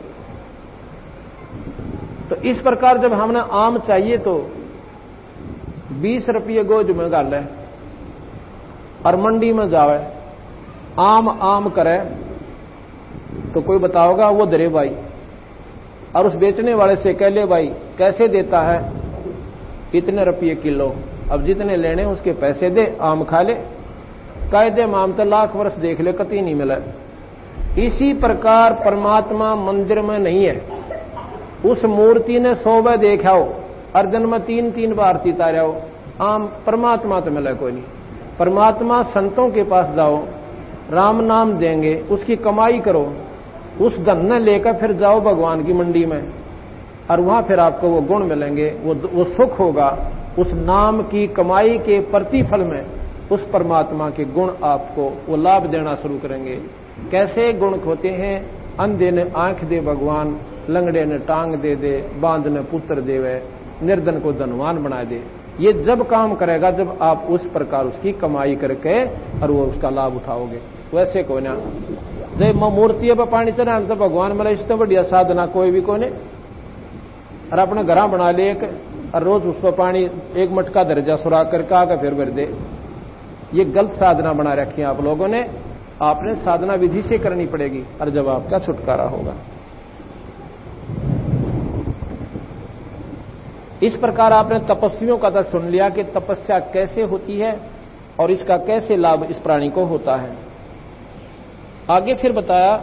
तो इस प्रकार जब हमने आम चाहिए तो 20 रुपये गोज में गाल है, और मंडी में जावे आम करे, तो कोई बताओगा वो दरे भाई, और उस बेचने वाले से कह ले भाई कैसे देता है? इतने रुपये किलो, अब जितने लेने उसके पैसे दे, आम खा ले। कायदे माम तो लाख वर्ष देख ले, कतई नहीं मिला। इसी प्रकार परमात्मा मंदिर में नहीं है, उस मूर्ति ने 100 बार देखा हो, अर्जन में 3-3 बार तीतारा हो, आम परमात्मा तो मिला कोई नहीं। परमात्मा संतों के पास जाओ, राम नाम देंगे, उसकी कमाई करो, उस धन ने लेकर फिर जाओ भगवान की मंडी में, और वहां फिर आपको वो गुण मिलेंगे, वो सुख होगा। उस नाम की कमाई के प्रतिफल में उस परमात्मा के गुण आपको वो लाभ देना शुरू करेंगे। कैसे गुण होते हैं? अंधे ने आंख दे भगवान, लंगड़े ने टांग दे दे, बांध ने पुत्र देवे, निर्धन को धनवान बना दे। ये जब काम करेगा जब आप उस प्रकार उसकी कमाई करके और वो उसका लाभ उठाओगे। वैसे को ना जब मूर्ति पर पानी चढ़ा तो भगवान मेरा इससे बढ़िया साधना कोई भी को नहीं। और अपने घर बना ले एक, और रोज उस पर पानी एक मटका दर्जा सुराख करके आकर फिर भर दे। ये गलत साधना बना रखी है आप लोगों ने। आपने साधना विधि से करनी पड़ेगी, और जब आपका छुटकारा होगा। इस प्रकार आपने तपस्वियों का तो सुन लिया कि तपस्या कैसे होती है और इसका कैसे लाभ इस प्राणी को होता है। आगे फिर बताया,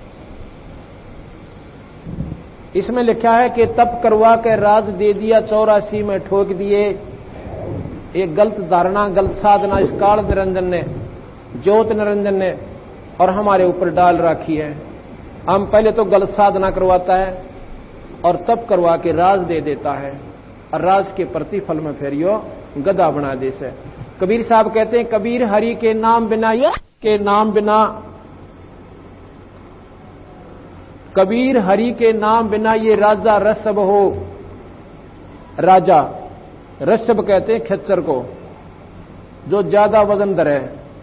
इसमें लिखा है कि तप करवा के राज दे दिया 84 में ठोक दिए। एक गलत धारणा, गलत साधना इस काल निरंजन ने, ज्योत निरंजन ने और हमारे ऊपर डाल रखी है। हम पहले तो गलत साधना करवाता है और तप करवा के राज दे देता है और राज के प्रतिफल में फिर यो गधा बना दे से। कबीर साहब कहते हैं, कबीर हरि के नाम बिना कबीर हरि के नाम बिना ये राजा रसब हो। राजा रसब कहते हैं खच्चर को, जो ज्यादा वजन धरे।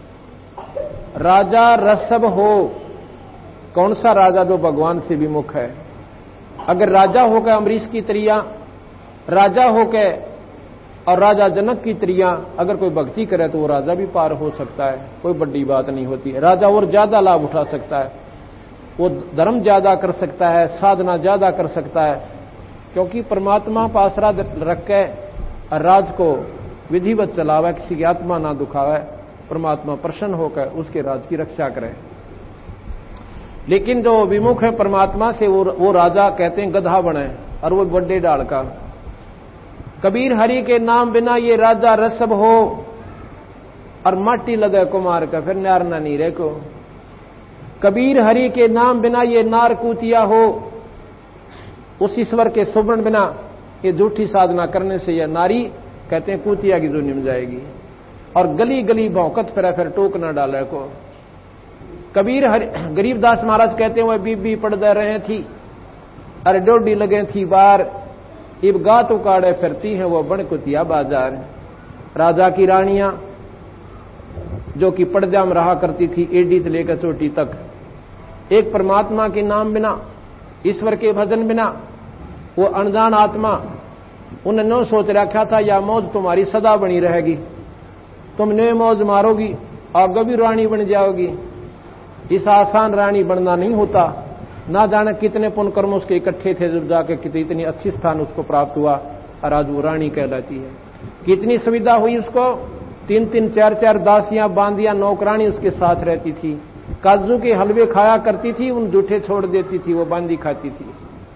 राजा रसब हो, कौन सा राजा? जो भगवान से विमुख है। अगर राजा होकर अमरीश की तरिया, राजा होकर और राजा जनक की तरिया अगर कोई भक्ति करे तो वो राजा भी पार हो सकता है, कोई बड़ी बात नहीं होती है। राजा और ज्यादा लाभ उठा सकता है, वो धर्म ज्यादा कर सकता है, साधना ज्यादा कर सकता है, क्योंकि परमात्मा पासरा रख के राज को विधिवत चलावे, किसी की आत्मा ना दुखावे, परमात्मा प्रसन्न होकर उसके राज की रक्षा करे। लेकिन जो विमुख है परमात्मा से, वो राजा कहते हैं गधा बने, और वो बड़े डाल का। कबीर हरि के नाम बिना ये राजा रसब हो, और माटी लगे कुमार का फिर नार ना नीरे को। कबीर हरि के नाम बिना ये नार कूतिया हो, उस ईश्वर के सुमरण बिना ये झूठी साधना करने से यह नारी कहते हैं कूतिया की दुनिया में जाएगी, और गली गली भौंकत फिर टोक न डाले को। कबीर गरीबदास महाराज कहते हैं, वह बीबी पड़दे रहे थी अरे डोडी लगे थी बार, इब गात उकाड़े फिरती हैं वो बन कुतिया बाजार। राजा की रानियां जो कि पर्दा में रहा करती थी एडी से लेकर चोटी तक, एक परमात्मा के नाम बिना, ईश्वर के भजन बिना, वो अनजान आत्मा उन्हें न सोच रखा था या मौज तुम्हारी सदा बनी रहेगी, तुम नए मौज मारोगी आगे भी रानी बन जाओगी। इस आसान रानी बनना नहीं होता, ना जाने कितने पुण्य कर्म उसके इकट्ठे थे जब जाके कितनी अच्छी स्थान उसको प्राप्त हुआ और आज वो रानी कहलाती है। कितनी सुविधा हुई उसको, 3-3 4-4 दासियां बांदियां नौकरानी उसके साथ रहती थी, काजू के हलवे खाया करती थी, उन जूठे छोड़ देती थी, वो बांदी खाती थी,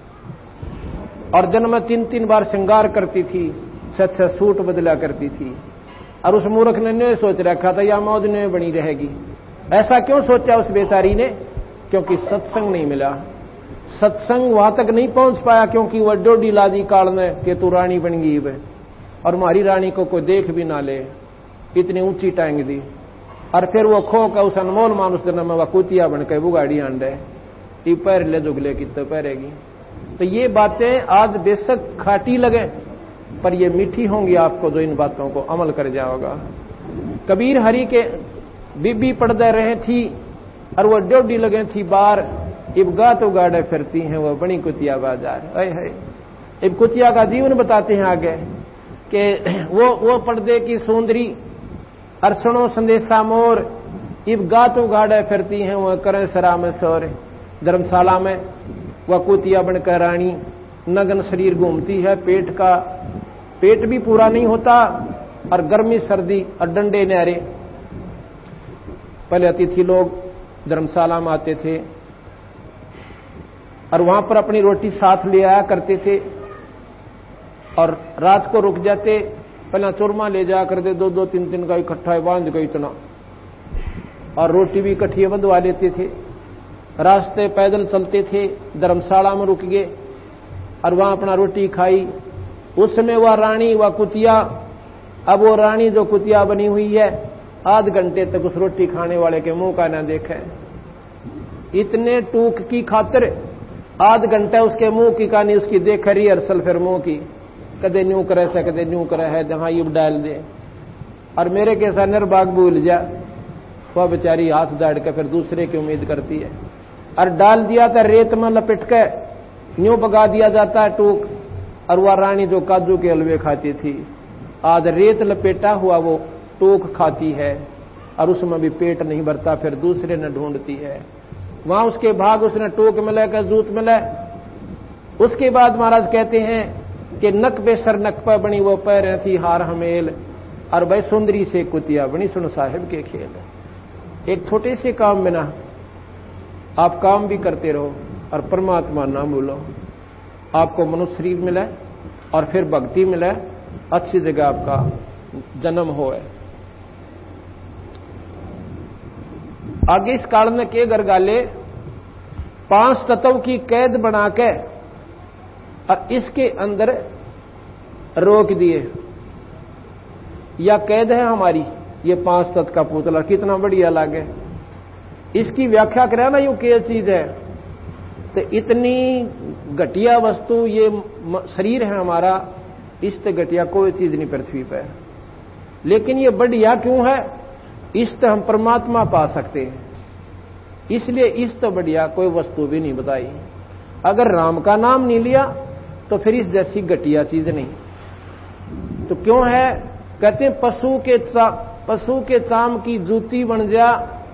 और दिन में 3-3 बार श्रृंगार करती थी, 6-6 सूट बदला करती थी। और उस मूर्ख ने नहीं सोच रखा था या मौज में बनी रहेगी। ऐसा क्यों सोचा उस बेचारी ने? क्योंकि सत्संग नहीं मिला, सत्संग वहां तक नहीं पहुंच पाया, क्योंकि वह डोडी लादी काल में कि तू रानी बन गई वे, और हमारी रानी को कोई देख भी ना ले, इतनी ऊंची टांग दी। और फिर वो खो का उस अनमोल मानुष जन्म में वह कुतिया बन के बुगाड़ी आंडे ई पैर ले जुगले कितने पैरेगी। तो ये बातें आज बेशक खाटी लगे, पर ये मीठी होंगी आपको जो इन बातों को अमल कर जाओगा। कबीर हरि के बीबी पड़दे रहे थी और वो ड्योडी लगे थी बार, इब गात उगाड़े फिरती हैं वो बड़ी कुतिया बाजार। है इब कुतिया का जीवन बताते हैं आगे कि वो पर्दे की सुंदरी अरसणों संदेशा मोर, इब गात उगाड़े फिरती हैं वो करें सरा में सोर। धर्मशाला में वह कुतिया बनकर रानी नग्न शरीर घूमती है, पेट भी पूरा नहीं होता, और गर्मी सर्दी और डंडे नहरे। पहले अतिथि लोग धर्मशाला में आते थे और वहां पर अपनी रोटी साथ ले आया करते थे, और रात को रुक जाते, पहला चूरमा ले जा कर दे, 2-2-3 का इकट्ठा बांध गई इतना, और रोटी भी इकट्ठी बंधवा लेते थे। रास्ते पैदल चलते थे, धर्मशाला में रुक गए और वहां अपना रोटी खाई। उस समय वह रानी, वह कुतिया, अब वो रानी जो कुतिया बनी हुई है, आध घंटे तक उस रोटी खाने वाले के मुंह का ना देखे। इतने टूक की खातिर आध घंटा उसके मुंह की कहानी उसकी देख रही, अरसल फिर मुंह की कदे न्यू करे से कदे न्यू करे है, जहां युब डाल दे। और मेरे के साथ निर्भाग भूल जा, वह बेचारी हाथ दाड़ के फिर दूसरे की उम्मीद करती है, और डाल दिया था रेत में लपेट के न्यू पका दिया जाता है टूक। और वह रानी जो काजू के हलवे खाती थी, आज रेत लपेटा हुआ वो टूक खाती है, और उसमें भी पेट नहीं भरता, फिर दूसरे ने ढूंढती है। वहां उसके भाग उसने टोक मिले का जूत मिले। उसके बाद महाराज कहते हैं कि नक बेसर नक पर बनी वो पैर थी हार हमेल, और भाई सुंदरी से कुतिया बनी सुन साहिब के खेल। एक छोटे से काम बिना आप काम भी करते रहो और परमात्मा ना भूलो, आपको मनुष्य शरीर मिले और फिर भक्ति मिले, अच्छी जगह आपका जन्म होए। आगे इस काल में के गरगाले 5 तत्व की कैद बना के और इसके अंदर रोक दिए। या कैद है हमारी ये 5 तत्व का पुतला, कितना बढ़िया लागे। इसकी व्याख्या करें ना, यूं क्या चीज है, तो इतनी घटिया वस्तु ये शरीर है हमारा, इससे घटिया कोई चीज नहीं पृथ्वी पर। लेकिन ये बढ़िया क्यों है? इससे हम परमात्मा पा सकते हैं, इसलिए इस तो बढ़िया कोई वस्तु भी नहीं बताई। अगर राम का नाम नहीं लिया तो फिर इस जैसी घटिया चीज नहीं। तो क्यों है? कहते हैं पशु के चाम की जूती बन जा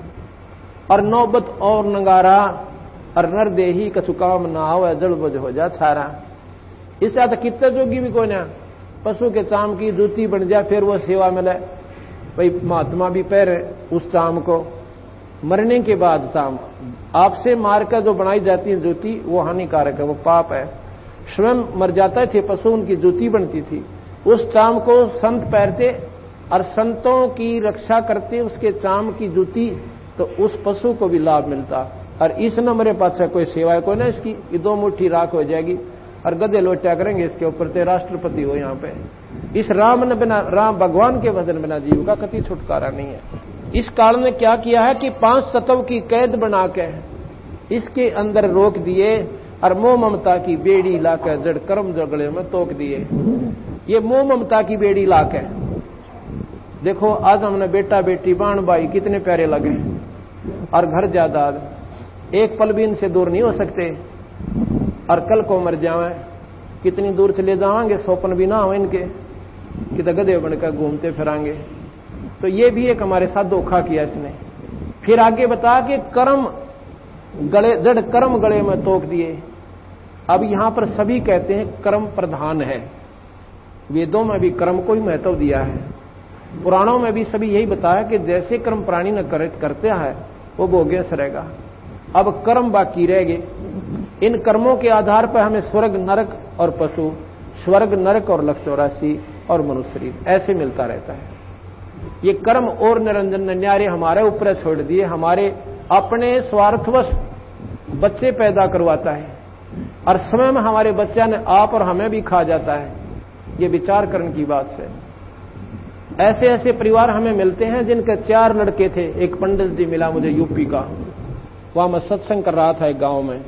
और नौबत और नंगारा, और नर देही कछु काम ना हो, जड़ बज हो जा छारा। इससे तो कितने जोगी भी कोई ना, पशु के चाम की जूती बन जा, फिर वो सेवा मिले। भाई महात्मा भी पैर उस चाम को, मरने के बाद चाम आपसे मारकर जो बनाई जाती है जूती, वो हानिकारक है, वो पाप है। स्वयं मर जाते थे पशु, उनकी जूती बनती थी। उस चाम को संत पहनते और संतों की रक्षा करते उसके चाम की जूती, तो उस पशु को भी लाभ मिलता। और इस न मेरे पास कोई सेवा है कोई ना, इसकी 2 मुट्ठी राख हो जाएगी और गधे लोटा करेंगे इसके ऊपर, ते राष्ट्रपति हो यहाँ पे। इस राम ने बिना, राम भगवान के भजन बिना जीव का कति छुटकारा नहीं है। इस काल में क्या किया है कि 5 तत्व की कैद बना के इसके अंदर रोक दिए और मोह ममता की बेड़ी लाकर जड़ कर्म जगड़े में तोक दिए। ये मोह ममता की बेड़ी लाके देखो, आज हमने बेटा बेटी बाण भाई कितने प्यारे लगे, और घर जायदाद एक पल भी इनसे दूर नहीं हो सकते। और कल को मर जावे, कितनी दूर चले जावांगे, सोपन भी ना हो इनके, कि तो गधे बनकर घूमते फिरांगे। तो ये भी एक हमारे साथ धोखा किया इसने। फिर आगे बता के कर्म गले, जड़ कर्म गले में तोक दिए। अब यहां पर सभी कहते हैं कर्म प्रधान है, वेदों में भी कर्म को ही महत्व दिया है, पुराणों में भी सभी यही बताया कि जैसे कर्म प्राणी न करते हैं वो भोग्य से रहेगा। अब कर्म बाकी रह गए, इन कर्मों के आधार पर हमें स्वर्ग नरक और पशु, स्वर्ग नरक और 184 और मनुष्य शरीर ऐसे मिलता रहता है। ये कर्म और निरंजन न्यारे हमारे ऊपर छोड़ दिए, हमारे अपने स्वार्थवश बच्चे पैदा करवाता है और समय में हमारे बच्चा ने आप और हमें भी खा जाता है। ये विचार करने की बात है। ऐसे ऐसे परिवार हमें मिलते हैं जिनके 4 लड़के थे। एक पंडित जी मिला मुझे यूपी का, वहां मैं सत्संग कर रहा था एक गांव में।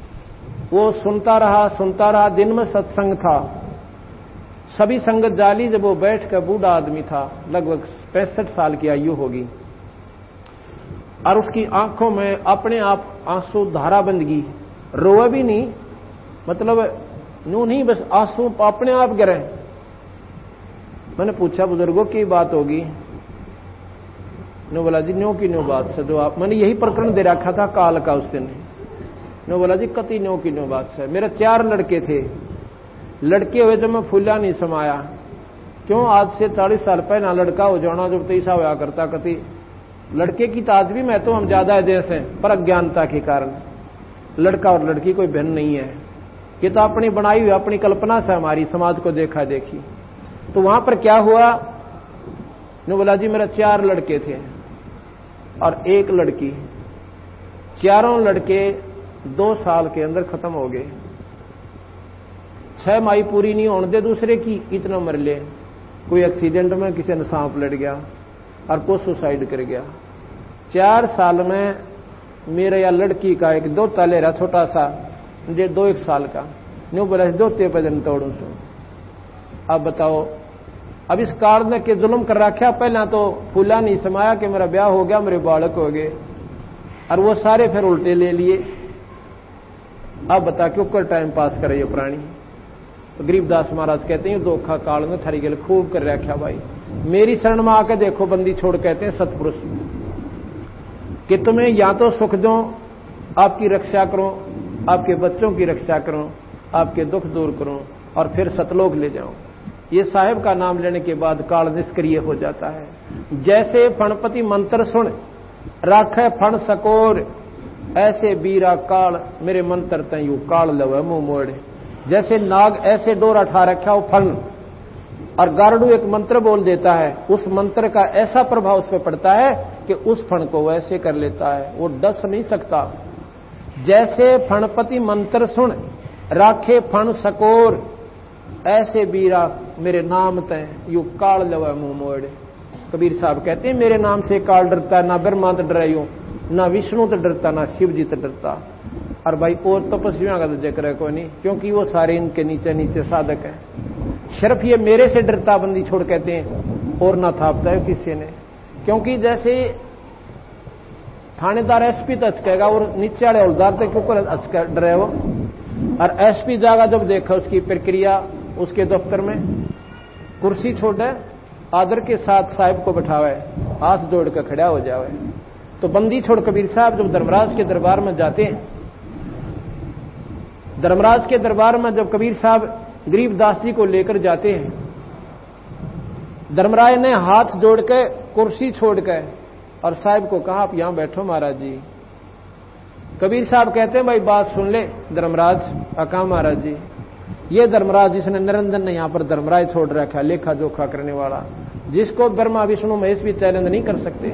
वो सुनता रहा, दिन में सत्संग था, सभी संगत जाली। जब वो बैठ कर, बूढ़ा आदमी था, लगभग 65 साल की आयु होगी, और उसकी आंखों में अपने आप आंसू धारा बंद गई। रोए भी नहीं, मतलब यूं नहीं, बस आंसू अपने आप गिरे। मैंने पूछा बुजुर्गों की बात होगी? नो बोला जी न्यो की न्यो बात से, जो आप, मैंने यही प्रकरण दे रखा था काल का उस दिन। नो बोला जी कति न्यो की न्यो बात से। मेरे 4 लड़के थे, लड़के हुए जब मैं फूला नहीं समाया। क्यों? आज से 40 साल पहले लड़का हो जाना जब तैसा होया करता, कति लड़के की ताज भी मैं तो हम ज्यादा है देश है, पर अज्ञानता के कारण लड़का और लड़की कोई भिन्न नहीं है। ये तो अपनी बनाई हुई अपनी कल्पना से हमारी समाज को देखा देखी। तो वहां पर क्या हुआ? ने बोला जी मेरा 4 लड़के थे और 1 लड़की। 4 लड़के 2 साल के अंदर खत्म हो गए। 6 माही पूरी नहीं होने दे दूसरे की, इतना मर ले। कोई एक्सीडेंट में किसी ने सांप लड़ गया और कोई सुसाइड कर गया। 4 साल में मेरे या लड़की का एक 2 ताले रहा छोटा सा, जे 2-1 साल का, न्यू बोला 2 भजन तोड़ू सो। अब बताओ, अब इस कारण के जुल्म कर रखा। पहला तो फूला नहीं समाया कि मेरा ब्याह हो गया, मेरे बालक हो गए, और वो सारे फिर उल्टे ले लिए। अब बता क्यों कर टाइम पास करे ये प्राणी। तो गरीबदास महाराज कहते हैं धोखा काल में थारी गल खूब कर रखा भाई। मेरी शरण में आके देखो बंदी छोड़, कहते हैं सतपुरुष, कि तुम्हें या तो सुख दो, आपकी रक्षा करो, आपके बच्चों की रक्षा करो, आपके दुख दूर करो, और फिर सतलोक ले जाओ। ये साहेब का नाम लेने के बाद काल निष्क्रिय हो जाता है। जैसे फणपति मंत्र सुन राखे फण सकोर, ऐसे बीरा काल मेरे मंत्र तय यू काल लवे मुंह मोड़े। जैसे नाग ऐसे डोरा ठा रखा वो फन, और गारडू एक मंत्र बोल देता है, उस मंत्र का ऐसा प्रभाव उस पर पड़ता है कि उस फण को वैसे कर लेता है, वो डस नहीं सकता। जैसे फणपति मंत्र सुन राखे फण सकोर, ऐसे बीरा मेरे नाम तय यू काल लवे मुंह मोड़े। कबीर साहब कहते हैं मेरे नाम से काल डरता है, ना ब्रह्मा तो डराइयो, ना विष्णु तो डरता, ना शिव जी तो डरता। और भाई और तपस्वियों का तो जिक्र है कोई नहीं, क्योंकि वो सारे इनके नीचे नीचे साधक है। सिर्फ ये मेरे से डरता बंदी छोड़ कहते हैं, और ना थापता है किसी ने। क्योंकि जैसे थानेदार एसपी तो अचकेगा और नीचे वाले हौलदार तक ऊपर डरे वो, और एसपी जागा जब देखा उसकी प्रक्रिया उसके दफ्तर में, कुर्सी छोड़े आदर के साथ साहिब को बैठावे, हाथ जोड़ कर खड़ा हो जावे। तो बंदी छोड़ कबीर साहब जब धर्मराज के दरबार में जाते हैं, धर्मराज के दरबार में जब कबीर साहब गरीबदास जी को लेकर जाते हैं, धर्मराज ने हाथ जोड़ के कुर्सी छोड़ के और साहिब को कहा आप यहां बैठो महाराज जी। कबीर साहब कहते हैं भाई बात सुन ले धर्मराज। कहा महाराज जी? ये धर्मराज जिसने निरंजन ने यहां पर धर्मराज छोड़ रखा, लेखा जोखा करने वाला, जिसको ब्रह्मा विष्णु महेश भी चैलेंज नहीं कर सकते।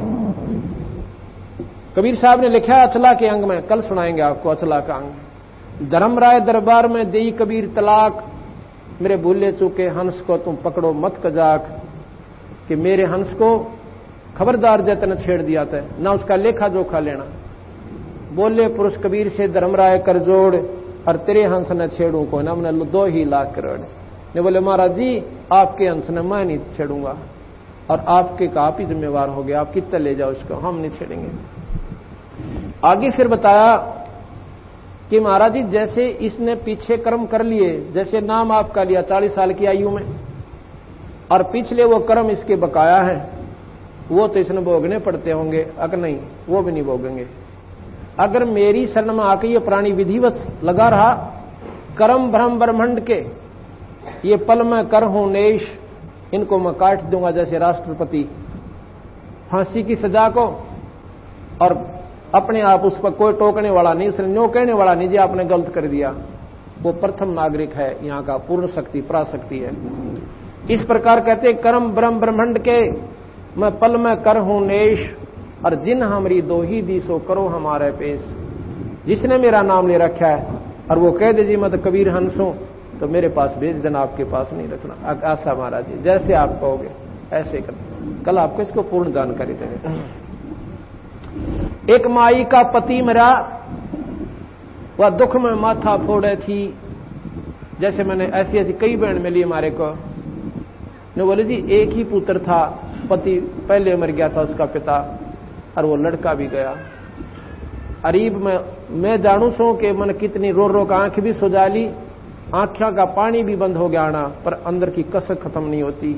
कबीर साहब ने लिखा अचला के अंग में, कल सुनाएंगे आपको अचला का अंग। धर्मराय दरबार में देई कबीर तलाक, मेरे भूले चूके हंस को तुम पकड़ो मत कजाक, कि मेरे हंस को खबरदार जतन छेड़ दिया था, ना उसका लेखा जोखा लेना। बोले पुरुष कबीर से धर्मराय कर जोड़, और तेरे हंस न छेड़ू को ना, हमने 2 ही लाख करोड़। ने बोले महाराज जी आपके हंस ने मैं नहीं छेड़ूंगा, और आपके का आप ही जिम्मेवार हो गया, आप कितने ले जाओ उसको, हम नहीं छेड़ेंगे। आगे फिर बताया कि महाराज जी जैसे इसने पीछे कर्म कर लिए, जैसे नाम आपका लिया 40 साल की आयु में, और पिछले वो कर्म इसके बकाया है, वो तो इसने भोगने पड़ते होंगे, अगर नहीं वो भी नहीं भोगेंगे। अगर मेरी शरण में आके ये प्राणी विधिवत लगा रहा, कर्म भ्रम ब्रह्मंड के ये पल में कर हूं नेश, इनको मैं काट दूंगा जैसे राष्ट्रपति फांसी की सजा को, और अपने आप उस पर कोई टोकने वाला नहीं, उसने न्यो कहने वाला नहीं जी आपने गलत कर दिया। वो प्रथम नागरिक है यहाँ का, पूर्ण शक्ति पराशक्ति है। इस प्रकार कहते कर्म ब्रह्म ब्रह्मंड के मैं पल में कर हूं नेश, और जिन हमारी 2 ही दी सो करो हमारे पेश। जिसने मेरा नाम ले रखा है और वो कह दे जी मैं तो कबीर हंस हूं, तो मेरे पास भेज देना, आपके पास नहीं रखना। आशा महाराज जी जैसे आप कहोगे ऐसे कर, कल आपको इसको पूर्ण जानकारी देंगे। एक माई का पति मरा, वह दुख में माथा फोड़े थी। जैसे मैंने ऐसी कई बहन मिली हमारे को, ने बोले जी एक ही पुत्र था, पति पहले मर गया था उसका पिता, और वो लड़का भी गया। अरीब में मैं जानू सो कि मन कितनी रो रो का आंख भी सुजा ली, आंखों का पानी भी बंद हो गया आना, पर अंदर की कसक खत्म नहीं होती।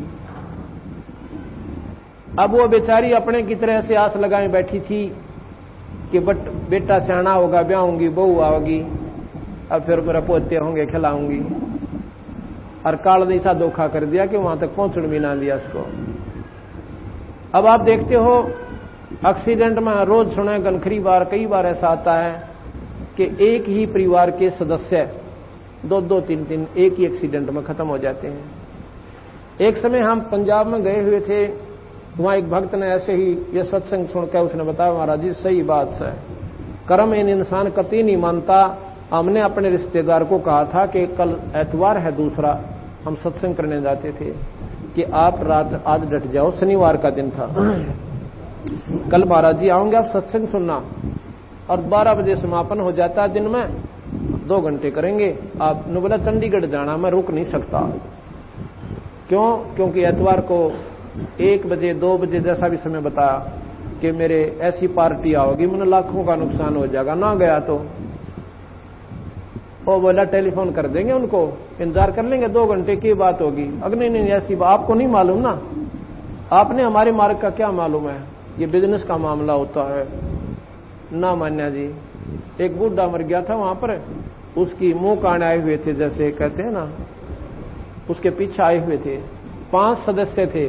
अब वो बेचारी अपने की तरह से आस लगाए बैठी थी कि बेटा सियाना होगा, ब्याह होंगी, बहू आओगी, अब फिर मेरा पोते होंगे, खिलाऊंगी। और काल ने ऐसा धोखा कर दिया कि वहां तक पहुंचने भी ना दिया उसको। अब आप देखते हो एक्सीडेंट में रोज सुने गनखरी बार, कई बार ऐसा आता है कि एक ही परिवार के सदस्य 2-2, 3-3 एक ही एक्सीडेंट में खत्म हो जाते हैं। एक समय हम पंजाब में गए हुए थे, वहां एक भक्त ने ऐसे ही ये सत्संग सुनकर उसने बताया महाराज जी सही बात है, कर्म इन इंसान कतई नहीं मानता। हमने अपने रिश्तेदार को कहा था कि कल एतवार है दूसरा, हम सत्संग करने जाते थे, कि आप रात आज डट जाओ, शनिवार का दिन था, कल महाराज जी आओगे आप सत्संग सुनना, और 12 बजे समापन हो जाता है दिन में, 2 घंटे करेंगे। आपने बोला चंडीगढ़ जाना, मैं रुक नहीं सकता। क्यों? क्योंकि एतवार को 1 बजे 2 बजे जैसा भी समय बताया कि मेरे ऐसी पार्टी आओगी, मैंने लाखों का नुकसान हो जाएगा, ना गया तो वो बोला टेलीफोन कर देंगे उनको, इंतजार कर लेंगे, 2 घंटे की बात होगी। अगर नहीं ऐसी बात आपको नहीं मालूम ना, आपने हमारे मार्ग का क्या मालूम है, ये बिजनेस का मामला होता है ना। मान्या जी एक बूढ़ा मर गया था वहां पर, उसकी मुंह कान आए हुए थे, जैसे कहते हैं ना, उसके पीछे आए हुए थे। 5 सदस्य थे,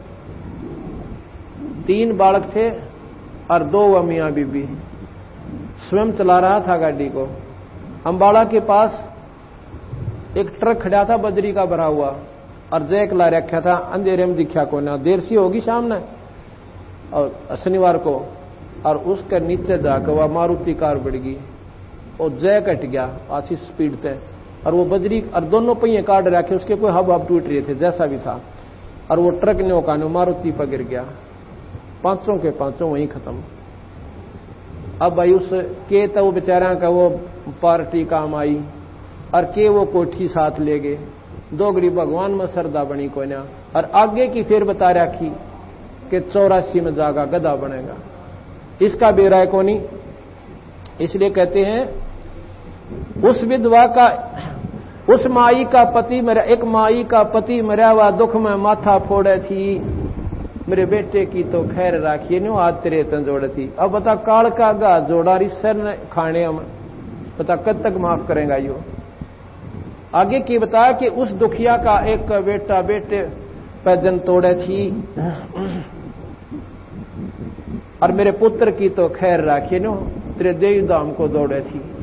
3 बालक थे और 2 मियां बीबी। स्वयं चला रहा था गाड़ी को। अंबाला के पास एक ट्रक खड़ा था बजरी का भरा हुआ, और जैक ला रखा था, अंधेरे में दिखा को ना, देर सी होगी शाम ने और शनिवार को, और उसके नीचे जाकर वह मारुति कार बढ़ गई और जैक हट गया अच्छी स्पीड से, और वो बजरी और दोनों पहिए काट रखे, उसके कोई हब टूट रहे थे जैसा भी था, और वो ट्रक ने ओकानो मारुति पर गिर गया, पांचों के पांचों वहीं खत्म। अब भाई उस के तो वो बेचारा का वो पार्टी काम आई, और के वो कोठी साथ ले गए, दो गरीब भगवान में श्रद्धा बनी कोई ना, और आगे की फिर बता रखी कि 84 में जागा गधा बनेगा, इसका बेराय को नहीं। इसलिए कहते हैं उस विधवा का, उस माई का पति मरा, एक माई का पति मरा हुआ दुख में माथा फोड़े थी, मेरे बेटे की तो खैर राखिए नो आज तेरे तन जोड़े थी। अब बता काल का गा जोड़ा रिसर ने खाने हम बता कब तक माफ करेगा यो। आगे की बताया कि उस दुखिया का एक बेटा बेटे पैदन तोड़े थी, और मेरे पुत्र की तो खैर राखिए नो तेरे देव धाम को दौड़े थी।